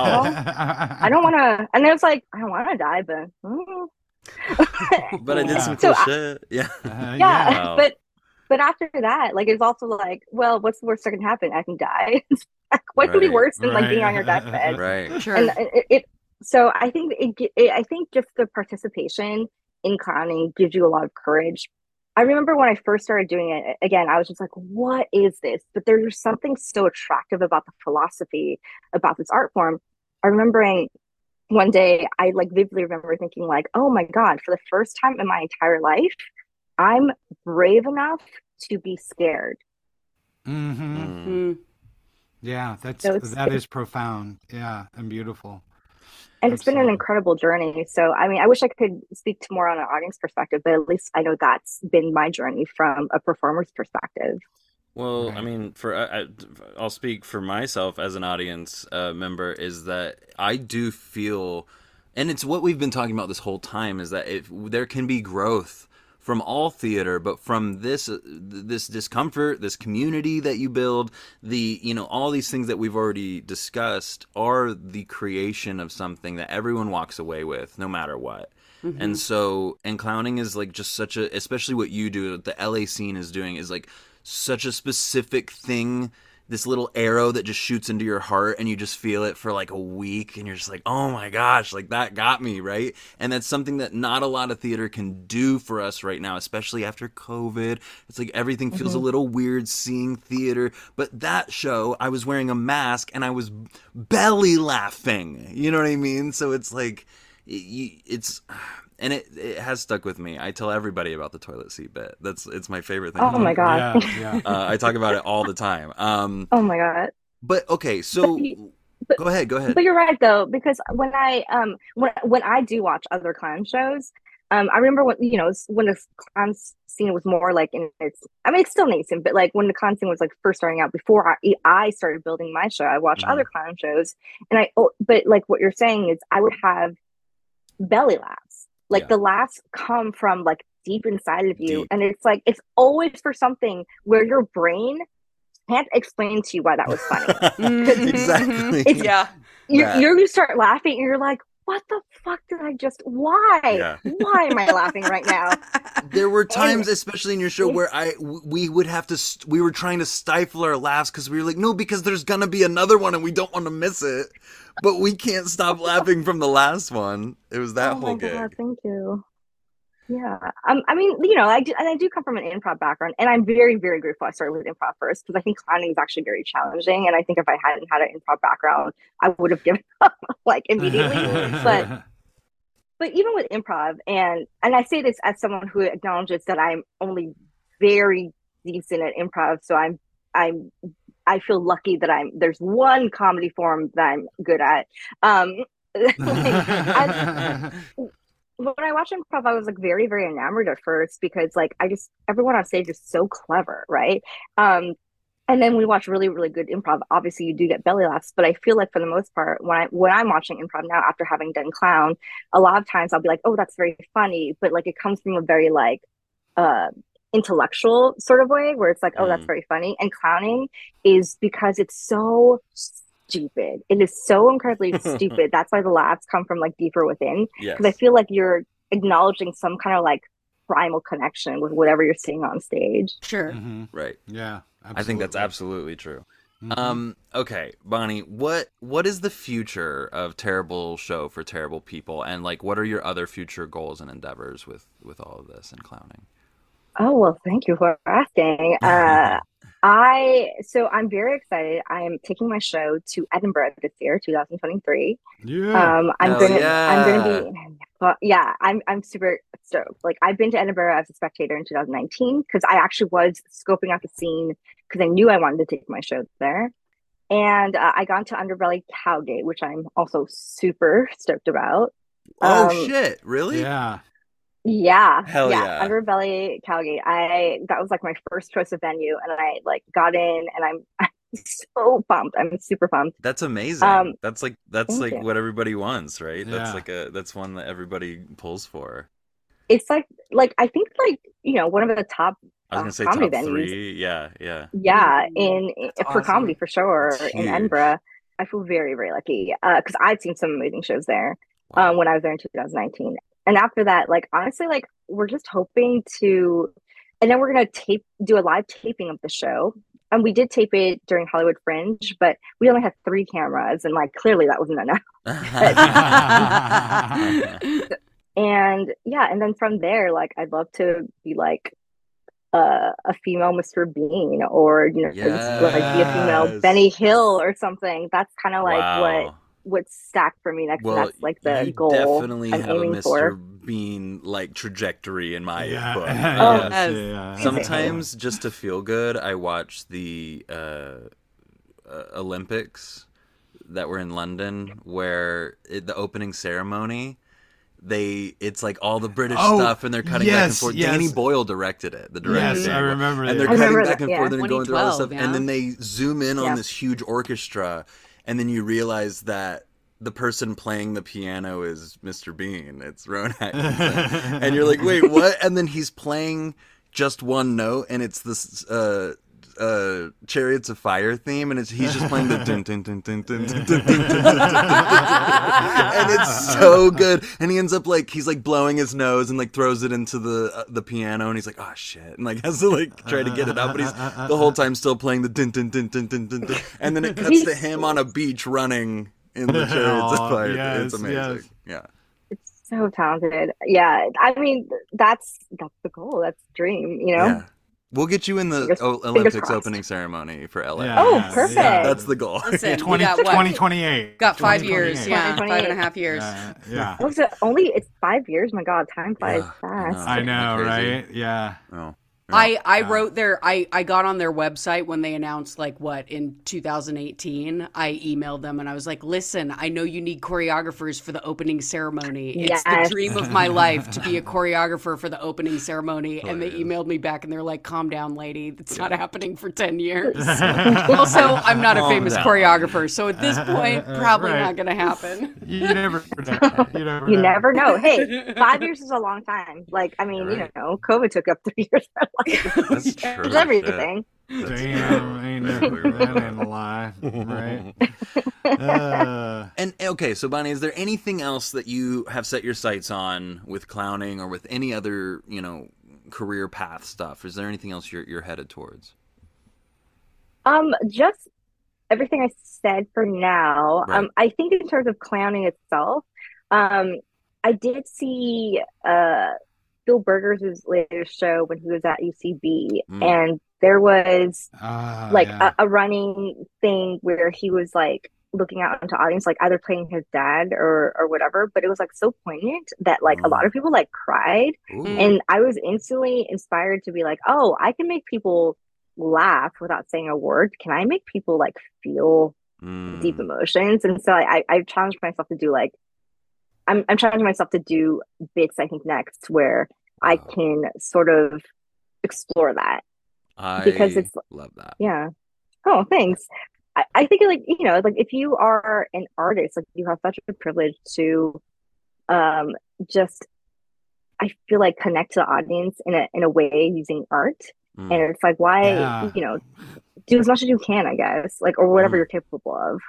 wow. I don't want to, and it was like, I don't want to die, but mm. But I did Yeah. some So cool I- shit. Yeah. Uh, yeah, Wow. but but after that, like it's also like, well, what's the worst that can happen? I can die. Like, what could be Right. worse than like Right. being on your deathbed? Right. Sure. And it, it so I think it, gi- it I think just the participation in clowning gives you a lot of courage. I remember when I first started doing it, again, I was just like, what is this? But there's something so attractive about the philosophy about this art form. I remembering one day, I like vividly remember thinking like, oh my God, for the first time in my entire life, I'm brave enough to be scared. Mm-hmm. Mm. Mm. Yeah, that's So it's- that is profound. Yeah, and beautiful. And it's been an Absolutely. incredible journey. So, I mean, I wish I could speak to more on an audience perspective, but at least I know that's been my journey from a performer's perspective. Well, I Right. mean, for I, I- I'll speak for myself as an audience uh, member is that I do feel, and it's what we've been talking about this whole time, is that if there can be growth from all theater, but from this uh, this discomfort, this community that you build, the you know all these things that we've already discussed are the creation of something that everyone walks away with, no matter what. And so, and clowning is like just such a, especially what you do, the L A scene is doing is like such a specific thing this little arrow that just shoots into your heart, and you just feel it for like a week, and you're just like, oh my gosh, like that got me, right? And that's something that not a lot of theater can do for us right now, especially after COVID. It's like everything feels mm-hmm. a little weird seeing theater. But that show, I was wearing a mask and I was belly laughing. You know what I mean? So it's like, it's... And it, it has stuck with me. I tell everybody about the toilet seat bit. That's it's my favorite thing. Oh my god! Yeah, yeah. Uh, I talk about it all the time. Um, oh my god! But okay, so but, go ahead, go ahead. But you're right though, because when I um when when I do watch other clown shows, um I remember when you know when the clown scene was more like in its. I mean, it's still nascent, but like when the clown scene was like first starting out before I I started building my show, I watched mm-hmm. other clown shows, and I oh, but like what you're saying is I would have belly laughs. Like yeah. the laughs come from like deep inside of you. Deep. And it's like, it's always for something where your brain can't explain to you why that was funny. Exactly. It's, yeah. You're, you're, you start laughing and you're like, what the fuck did I just, why? Yeah. Why am I laughing right now? There were times, especially in your show, where I, we would have to, st- we were trying to stifle our laughs because we were like, no, because there's going to be another one and we don't want to miss it. But we can't stop laughing from the last one. It was that oh whole my gig. God, thank you. Yeah. Um, I mean, you know, I do, and I do come from an improv background, and I'm very, very grateful I started with improv first, because I think clowning is actually very challenging. And I think if I hadn't had an improv background, I would have given up like immediately. but but even with improv, and and I say this as someone who acknowledges that I'm only very decent at improv, so I'm I'm I feel lucky that I'm there's one comedy form that I'm good at. Um, like, I, when I watched improv, I was like very, very enamored at first, because like I just everyone on stage is so clever, right? Um, and then we watch really, really good improv. Obviously, you do get belly laughs, but I feel like for the most part, when I when I'm watching improv now, after having done clown, a lot of times I'll be like, oh, that's very funny, but like it comes from a very like uh intellectual sort of way, where it's like, oh, that's very funny. And clowning is because it's so stupid. It is so incredibly stupid. That's why the laughs come from like deeper within. Because yes. I feel like you're acknowledging some kind of like primal connection with whatever you're seeing on stage. Sure. Mm-hmm. Right. Yeah. Absolutely. I think that's absolutely true. Mm-hmm. Um, okay, Bonnie, what what is the future of Terrible Show for Terrible People? And like, what are your other future goals and endeavors with, with all of this and clowning? Oh, well, thank you for asking. Uh, I, so I'm very excited. I'm taking my show to Edinburgh this year, twenty twenty-three. Yeah. Um, I'm Hell gonna, yeah. I'm gonna be, well, yeah, I'm, I'm super stoked. Like I've been to Edinburgh as a spectator in two thousand nineteen, because I actually was scoping out the scene because I knew I wanted to take my show there. And uh, I got to Underbelly Cowgate, which I'm also super stoked about. Oh, um, shit. Really? Yeah. Yeah. Hell yeah. yeah. Underbelly Cowgate. I that was like my first choice of venue, and I like got in, and I'm, I'm so pumped. I'm super pumped. That's amazing. Um, that's like that's like you. what everybody wants, right? Yeah. That's like a that's one that everybody pulls for. It's like like I think like you know one of the top I was uh, gonna say comedy top venues. three. Yeah, yeah. Yeah, in, in for awesome. comedy for sure That's in huge. Edinburgh. I feel very very lucky because uh, I'd seen some amazing shows there Wow. um, when I was there in two thousand nineteen. And after that, like honestly, like we're just hoping to, and then we're gonna tape, do a live taping of the show. And we did tape it during Hollywood Fringe, but we only had three cameras, and like clearly that wasn't enough. And yeah, and then from there, like I'd love to be like uh, a female Mister Bean, or you know, Yes. like be a female Benny Hill or something. That's kind of like Wow. what what's stacked for me next. Well, That's like the you goal definitely I'm have a aiming Mister for. Bean like trajectory in my Yeah. book. Yes, yes. yeah. Sometimes just to feel good, I watch the uh, uh, Olympics that were in London, where it, the opening ceremony, they it's like all the British Oh, stuff, and they're cutting back and yes, forth. yes. Danny Boyle directed it. The director, Yes, Danny I Boyle. remember And that. they're I cutting remember back that, and yeah. forth, and they're going through all this stuff, twenty twelve, and yeah. then they zoom in on Yeah. this huge orchestra, and then you realize that the person playing the piano is Mister Bean. It's Rowan Atkinson. And you're like, wait, what? And then he's playing just one note, and it's this uh, uh, Chariots of Fire theme, and it's he's just playing the dun dun dun dun dun dun dun dun dun dun, and it's so good. And he ends up like he's like blowing his nose and like throws it into the uh, the piano, and he's like, oh shit, and like has to like try to get it out, but he's the whole time still playing the dun dun dun dun dun dun, dun. And then it cuts to him on a beach running in the Chariots of Fire. Yes, It's amazing. yes. Yeah. It's so talented. Yeah, I mean that's that's the goal. That's the dream. You know. Yeah. We'll get you in the Fingers- o- fingers Olympics crossed. opening ceremony for L A. Yeah, Oh, yeah, perfect. yeah. That's the goal. Listen, we twenty, got what? twenty twenty-eight. Got five twenty years. twenty-eight. Yeah, twenty five and a twenty-eight. half years. Yeah, yeah. Oh, so only it's five years. My God, time flies Yeah, fast. I I know, Crazy. right? Yeah. Oh. I, I wrote their I, I got on their website when they announced like what in two thousand eighteen. I emailed them and I was like, listen, I know you need choreographers for the opening ceremony. It's Yes. the dream of my life to be a choreographer for the opening ceremony. And they Hilarious. emailed me back and they're like, calm down, lady. It's not happening for ten years. Also, I'm not a Calm famous down. choreographer. So at this point, probably Right. not going to happen. You never know. You never You know. never know. Hey, five years is a long time. Like, I mean, Right. you know, COVID took up three years of our life. That's true. There's everything. Damn, ain't never, that ain't a lie, right? Uh, And okay, so Bonnie, is there anything else that you have set your sights on with clowning or with any other, you know, career path stuff? Is there anything else you're you're headed towards? Um, just everything I said for now. Right. Um, I think in terms of clowning itself, um, I did see uh Phil Burgers' latest show when he was at U C B, Mm. and there was ah, like yeah. a, a running thing where he was like looking out into audience, like either playing his dad or or whatever. But it was like so poignant that like a lot of people like cried, Ooh. and I was instantly inspired to be like, oh, I can make people laugh without saying a word. Can I make people like feel Mm. deep emotions? And so I I challenged myself to do like I'm I'm challenging myself to do bits I think next where I Wow. can sort of explore that. I because it's- love that. Yeah. Oh, thanks. I, I think like, you know, like if you are an artist, like you have such a privilege to um just I feel like connect to the audience in a in a way using art. Mm. And it's like why, Yeah. you know, do as much as you can, I guess. Like or whatever Mm. you're capable of.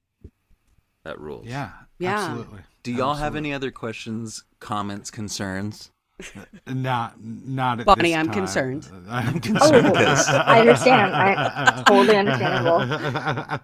That rules. Yeah, Yeah. absolutely. Do y'all have Absolutely. any other questions, comments, concerns? Not, not at Bonnie, this I'm time. concerned. I'm Oh, concerned. I understand. I totally understandable.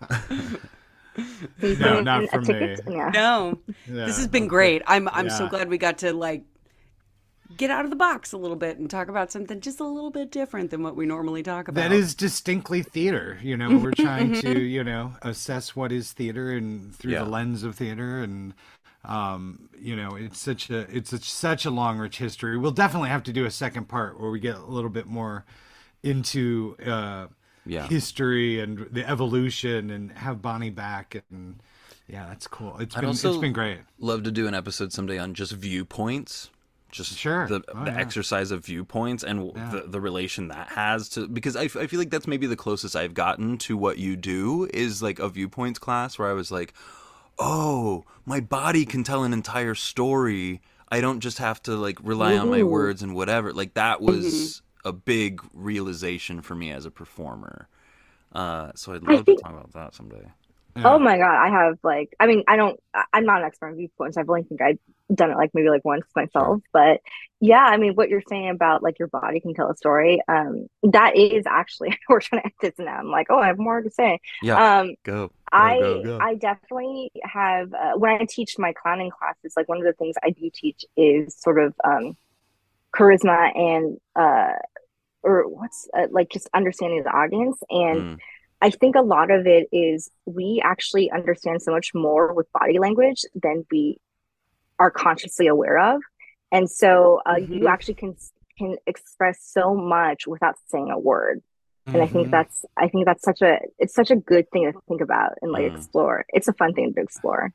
Can you No, put in not a for ticket? me. Yeah. No, Yeah, this has been okay. great. I'm I'm so Yeah. glad we got to like get out of the box a little bit and talk about something just a little bit different than what we normally talk about. That is distinctly theater. You know, we're trying to, you know, assess what is theater and through Yeah. the lens of theater, and um, you know, it's such a it's a, such a long, rich history. We'll definitely have to do a second part where we get a little bit more into uh, Yeah. history and the evolution, and have Bonnie back, and yeah, that's cool. It's I'd been also it's been great. Love to do an episode someday on just viewpoints. Just Sure. the, Oh, the yeah. exercise of viewpoints and Yeah. the, the relation that has to, because I, f- I feel like that's maybe the closest I've gotten to what you do is like a viewpoints class where I was like, oh, my body can tell an entire story. I don't just have to like rely on my Ooh. words and whatever. Like that was a big realization for me as a performer. Uh, so I'd I love think- to talk about that someday. Oh my God, I have like, I mean, I don't, I- I'm not an expert on viewpoints. I've only think I've done it like maybe like once myself, but yeah, I mean, what you're saying about like your body can tell a story, um, that is actually, we're trying to end this now. I'm like, oh, I have more to say. Yeah. Um, Go. Go, I go, go. I definitely have uh, when I teach my clowning classes, like one of the things I do teach is sort of um, charisma and uh, or what's uh, like just understanding the audience. And Mm. I think a lot of it is we actually understand so much more with body language than we are consciously aware of. And so uh, Mhm. you actually can can express so much without saying a word. And I think Mhm. that's I think that's such a it's such a good thing to think about and like Mm. explore. It's a fun thing to explore.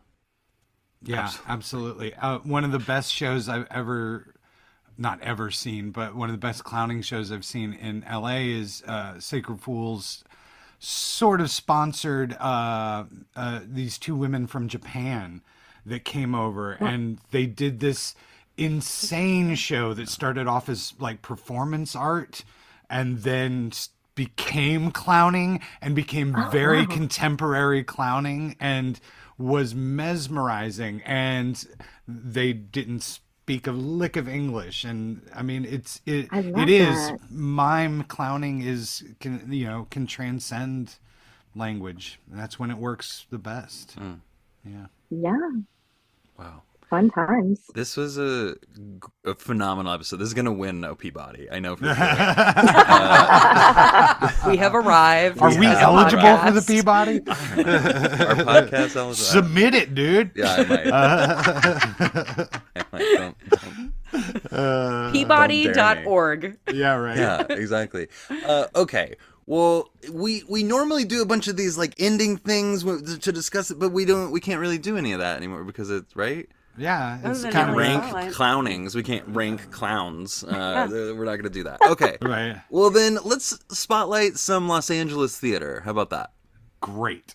Yeah, absolutely. Uh, one of the best shows I've ever, not ever seen, but one of the best clowning shows I've seen in L A is uh, Sacred Fools, sort of sponsored uh, uh, these two women from Japan that came over, and they did this insane show that started off as like performance art, and then s- became clowning and became Oh, very wow. contemporary clowning and was mesmerizing, and they didn't speak a lick of English. And I mean, it's it I love it is that. mime clowning is can you know can transcend language. That's when it works the best. Yeah. Yeah, Wow. fun times. This was a, a phenomenal episode. This is going to win no Peabody. I know for sure. We have arrived. Are we as a eligible for the podcast. Peabody? Our podcast eligible. Submit it, dude. Yeah, I might. I might. Don't, don't. Peabody Don't dot dare me. org. Yeah, right. Yeah, exactly. Uh, okay. Well, we we normally do a bunch of these like ending things w- to discuss it, but we don't. We can't really do any of that anymore because it's right. Yeah, it's than kind of Really Rank Spotlight. clownings. We can't rank clowns. Uh, we're not going to do that. Okay. right. Well, then let's spotlight some Los Angeles theater. How about that? Great.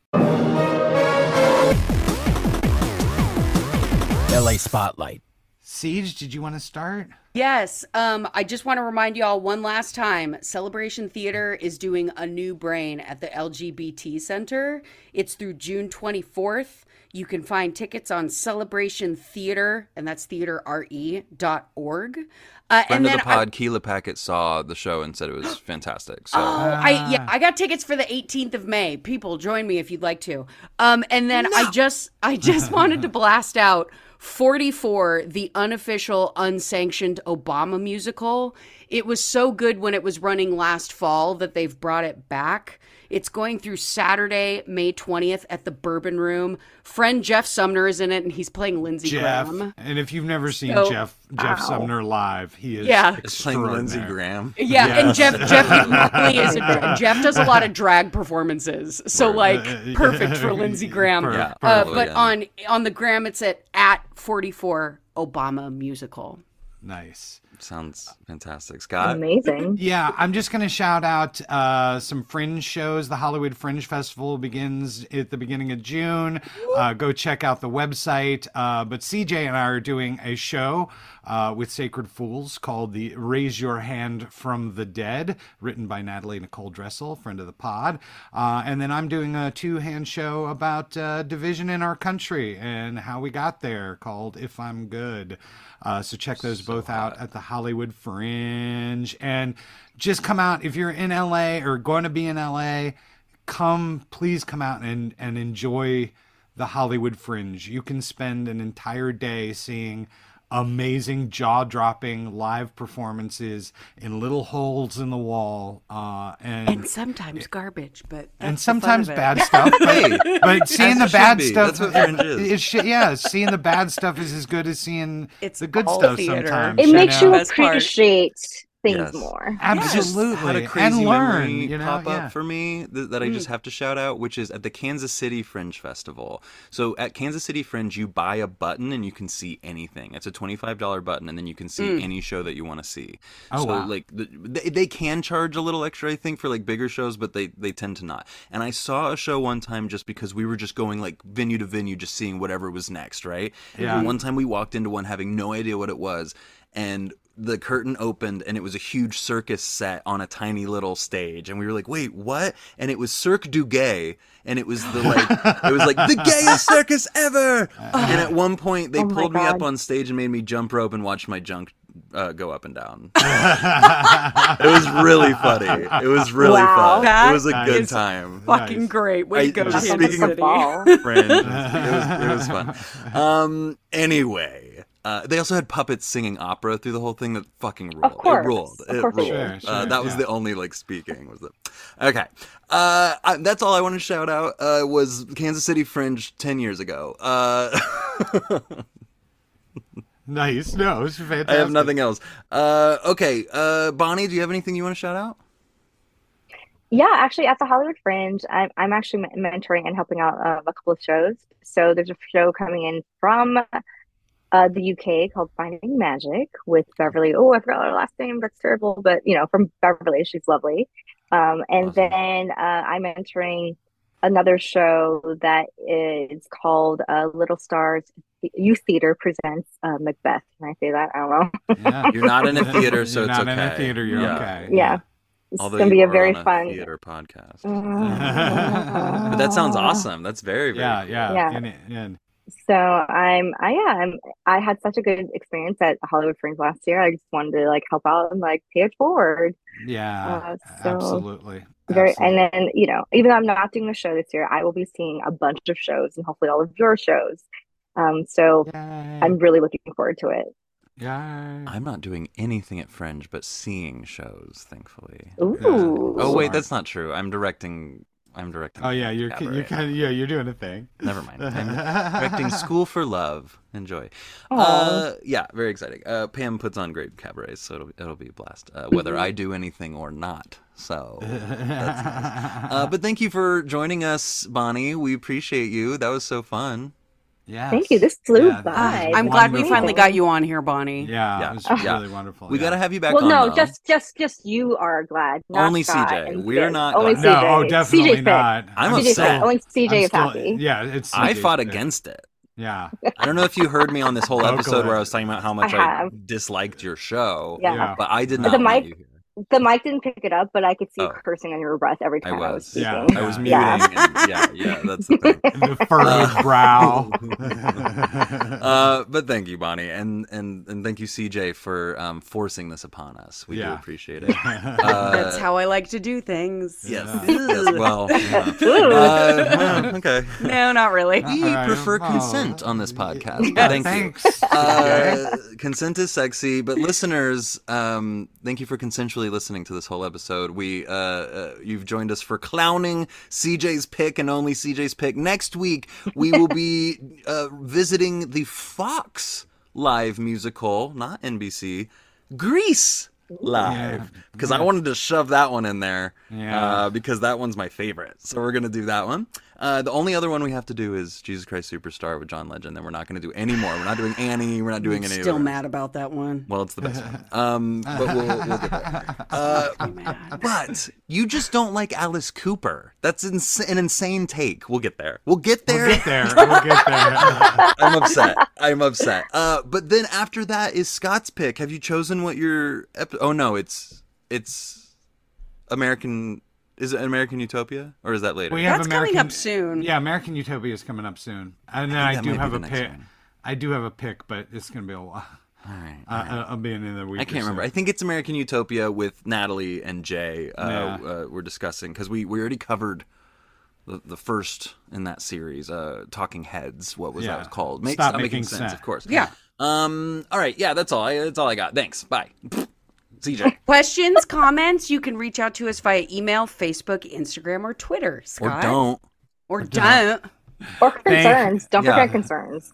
L A Spotlight. Siege, did you want to start? Yes. Um, I just want to remind y'all one last time, Celebration Theater is doing a new brain at the L G B T Center. It's through June twenty-fourth. You can find tickets on Celebration Theater, and that's theater R E dot org. Uh, Friend and of then the I, pod, Keela Packett, saw the show and said it was fantastic. So Oh, I yeah, I got tickets for the eighteenth of May. People, join me if you'd like to. Um, and then I just I just wanted to blast out forty-four, the unofficial, unsanctioned Obama musical. It was so good when it was running last fall that they've brought it back. It's going through Saturday, May twentieth at the Bourbon Room. Friend Jeff Sumner is in it, and he's playing Lindsey Jeff. Graham. And if you've never seen So- Jeff Jeff Wow. Sumner live, he is Yeah. it's playing Lindsey extraordinary. Graham. Yeah, Yes. and Jeff Jeff really is a, Jeff does a lot of drag performances, so Word. like perfect for Lindsey Graham. Per- Yeah. Uh, Totally, but yeah. on on the gram, it's at at forty-four Obama musical. Nice. Sounds fantastic. Scott? Amazing. Yeah, I'm just going to shout out uh, some fringe shows. The Hollywood Fringe Festival begins at the beginning of June. Uh, go check out the website. Uh, but C J and I are doing a show uh, with Sacred Fools called the Raise Your Hand from the Dead, written by Natalie Nicole Dressel, friend of the pod. Uh, and then I'm doing a two-hand show about uh, division in our country and how we got there called If I'm Good. Uh, so check those both out at the Hollywood Fringe. And just come out if you're in L A or going to be in L A. Come, please come out and, and enjoy the Hollywood Fringe. You can spend an entire day seeing amazing jaw-dropping live performances in little holes in the wall, uh, and And sometimes garbage, but and that's the fun sometimes of it. bad stuff. Hey, But, but seeing as the it should bad be. stuff, That's what Fringe is. it should- yeah, seeing the bad stuff is as good as seeing It's the good all stuff. theater. Sometimes It you makes know? you Best part. appreciate things Yes. more. absolutely Had a crazy and learn. memory You know, pop yeah. up for me th- that I just have to shout out, which is at the Kansas City Fringe Festival. So at Kansas City Fringe, you buy a button and you can see anything. It's a twenty-five dollars button, and then you can see any show that you want to see. Oh, so wow. like the, they, they can charge a little extra, I think, for like bigger shows, but they they tend to not. And I saw a show one time just because we were just going like venue to venue, just seeing whatever was next, right? Yeah. And one time we walked into one having no idea what it was, and the curtain opened and it was a huge circus set on a tiny little stage, and we were like, wait, what? And it was Cirque du Gay, and it was the like it was like the gayest circus ever. And at one point they Oh my pulled me up God. on stage and made me jump rope and watch my junk uh, go up and down. It was really funny. It was really Wow. fun. That it was a good is time. Fucking Nice. great. Way I- to go, just Kansas speaking of City. ball. Fringe. It was, it was fun. Um. Anyway, uh, they also had puppets singing opera through the whole thing. That fucking ruled. Of course. It ruled. Of It course it ruled. did. Sure, uh, sure, that was yeah. the only like speaking. Was it? Okay. Uh, I, that's all I want to shout out. Uh, was Kansas City Fringe ten years ago. Uh. Nice. No, it's fantastic. I have nothing else. Uh, okay. Uh, Bonnie, do you have anything you want to shout out? Yeah, actually, at the Hollywood Fringe, I'm I'm actually men- mentoring and helping out uh, a couple of shows. So there's a show coming in from uh, the U K called Finding Magic with Beverly. Oh, I forgot her last name. That's terrible, but you know, from Beverly, she's lovely. Um, and Awesome. then uh, I'm mentoring another show that is called uh, Little Stars Youth Theater presents uh, Macbeth. Can I say that? I don't know. Yeah. You're not in a theater, so You're it's not okay. in a theater. You're Yeah. okay. Yeah. It's Although gonna be you a are very on a fun. theater podcast. Mm. But that sounds awesome. That's very, very yeah, cool. yeah, Yeah. And, and So I'm, I yeah, I'm, I had such a good experience at Hollywood Fringe last year. I just wanted to like help out and like pay it forward. yeah, Uh, so absolutely. very, absolutely. and then you know, even though I'm not doing a show this year, I will be seeing a bunch of shows and hopefully all of your shows. Um, so Yay. I'm really looking forward to it. Yay. I'm not doing anything at Fringe but seeing shows, thankfully. Ooh. Oh wait, Smart. that's not true. I'm directing. I'm directing. Oh yeah, you're Cabaret. you're kind of yeah, you're doing a thing. Never mind. I'm directing School for Love. Enjoy. Aw. Uh, yeah, very exciting. Uh, Pam puts on great cabarets, so it'll it'll be a blast. Uh, whether I do anything or not. So that's nice. Uh, but thank you for joining us, Bonnie. We appreciate you. That was so fun. Yes. Thank you. This flew Yeah, that by. was I'm glad we wonderful. finally got you on here, Bonnie. Yeah, Yeah. it was Yeah. really wonderful. We yeah. gotta have you back Well, on. no, though. just just just you are glad. Not Only Scott C J. and We're Sid. not Only glad. C J. No, oh, definitely C J's not. I'm pick. C J's upset. pick. Only C J I'm is still- happy. Yeah, it's. I C J's fought pick. against it. Yeah. I don't know if you heard me on this whole Vocal episode where it. I was talking about how much I I, have. disliked your show. Yeah. Yeah. But I did The not mic- want you here. The mic didn't pick it up, but I could see Oh. you cursing under your breath every I time I, was. was Yeah. speaking. I was muting. Yeah. And yeah, yeah, that's the thing. The furrowed brow. Uh, but thank you, Bonnie, and and and thank you, C J, for um, forcing this upon us. We do Yeah. appreciate it. Uh, That's how I like to do things. Yes. Yeah. yes, well, yeah. uh, well, okay. No, not really. We All right. prefer Oh. consent on this podcast. But thank Thanks. you. Uh, consent is sexy, but listeners, um, thank you for consensually listening to this whole episode. We, uh, uh, you've joined us for clowning C J's pick and only C J's pick. Next week, we will be uh, visiting the Fox live musical, not N B C, Grease live, because I wanted to shove that one in there, Yeah. uh, because that one's my favorite. So we're gonna do that one. Uh, the only other one we have to do is Jesus Christ Superstar with John Legend. Then we're not going to do any more. We're not doing Annie. We're not doing any. Still of those. mad about that one. Well, it's the best one. Um, but we'll, we'll get there. Uh, but you just don't like Alice Cooper. That's ins- an insane take. We'll get there. We'll get there. We'll get there. We'll get there. I'm upset. I'm upset. Uh, but then after that is Scott's pick. Have you chosen what your? Ep- oh no, it's it's American. Is it American Utopia or is that later? We have That's American, coming up soon. Yeah, American Utopia is coming up soon, and then I I, think that do might be have the a next pick. one. I do have a pick, but it's gonna be a while. All right. Uh, uh, I'll be in another week. I or can't remember. so. I think it's American Utopia with Natalie and Jay. Uh, Yeah. uh, we're discussing because we, we already covered the, the first in that series, uh, Talking Heads. What was Yeah. that called? Make, Stop stop Making making sense, Sense. of course. Yeah. Um. All right. Yeah. That's all. I, that's all I got. Thanks. Bye. C J. Questions, comments, you can reach out to us via email, Facebook, Instagram, or Twitter. Or Scott. don't. Or don't. Or concerns. Don't Yeah. forget concerns.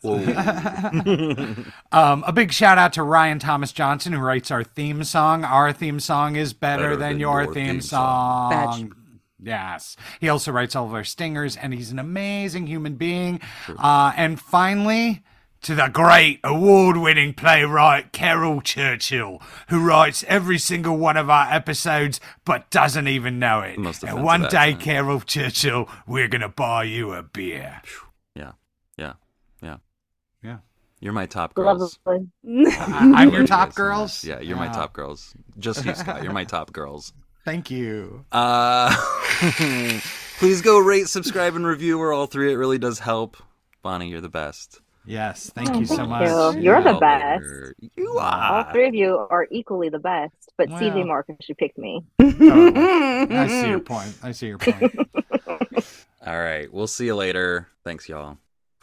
Um, a big shout out to Ryan Thomas Johnson, who writes our theme song. Our theme song is better, Better than, than your, your theme, theme song. Badge. Yes. He also writes all of our stingers, and he's an amazing human being. Uh, and finally, to the great award-winning playwright Carol Churchill, who writes every single one of our episodes but doesn't even know it. Most And offensive one day, accent. Carol Churchill, we're going to buy you a beer. Yeah. Yeah. Yeah. Yeah. You're my top girls. Lovely. I- I'm your Love you top guys so girls? much. Yeah. You're my Yeah. top girls. Just you, Scott. You're my top girls. Thank you. Uh, please go rate, subscribe, and review. We're all three. It really does help. Bonnie, you're the best. Yes, thank Oh, you so thank much. you. You're the All best. later. You All are. three of you are equally the best, but C J Well. more because she picked me. Totally. I see your point. I see your point. All right. We'll see you later. Thanks, y'all.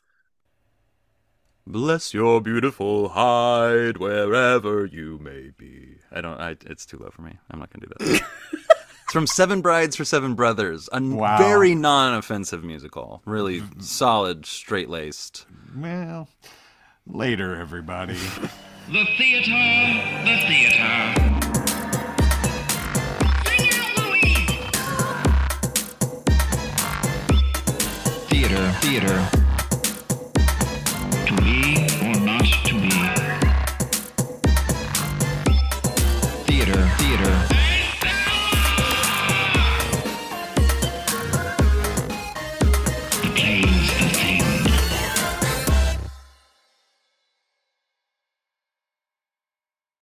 Bless your beautiful hide wherever you may be. I don't. I, it's too low for me. I'm not gonna do that. It's from Seven Brides for Seven Brothers. A n- Wow. very non-offensive musical. Really solid, straight-laced. Well, later, everybody. The theater, the theater. Sing out, Louise! Theater, theater.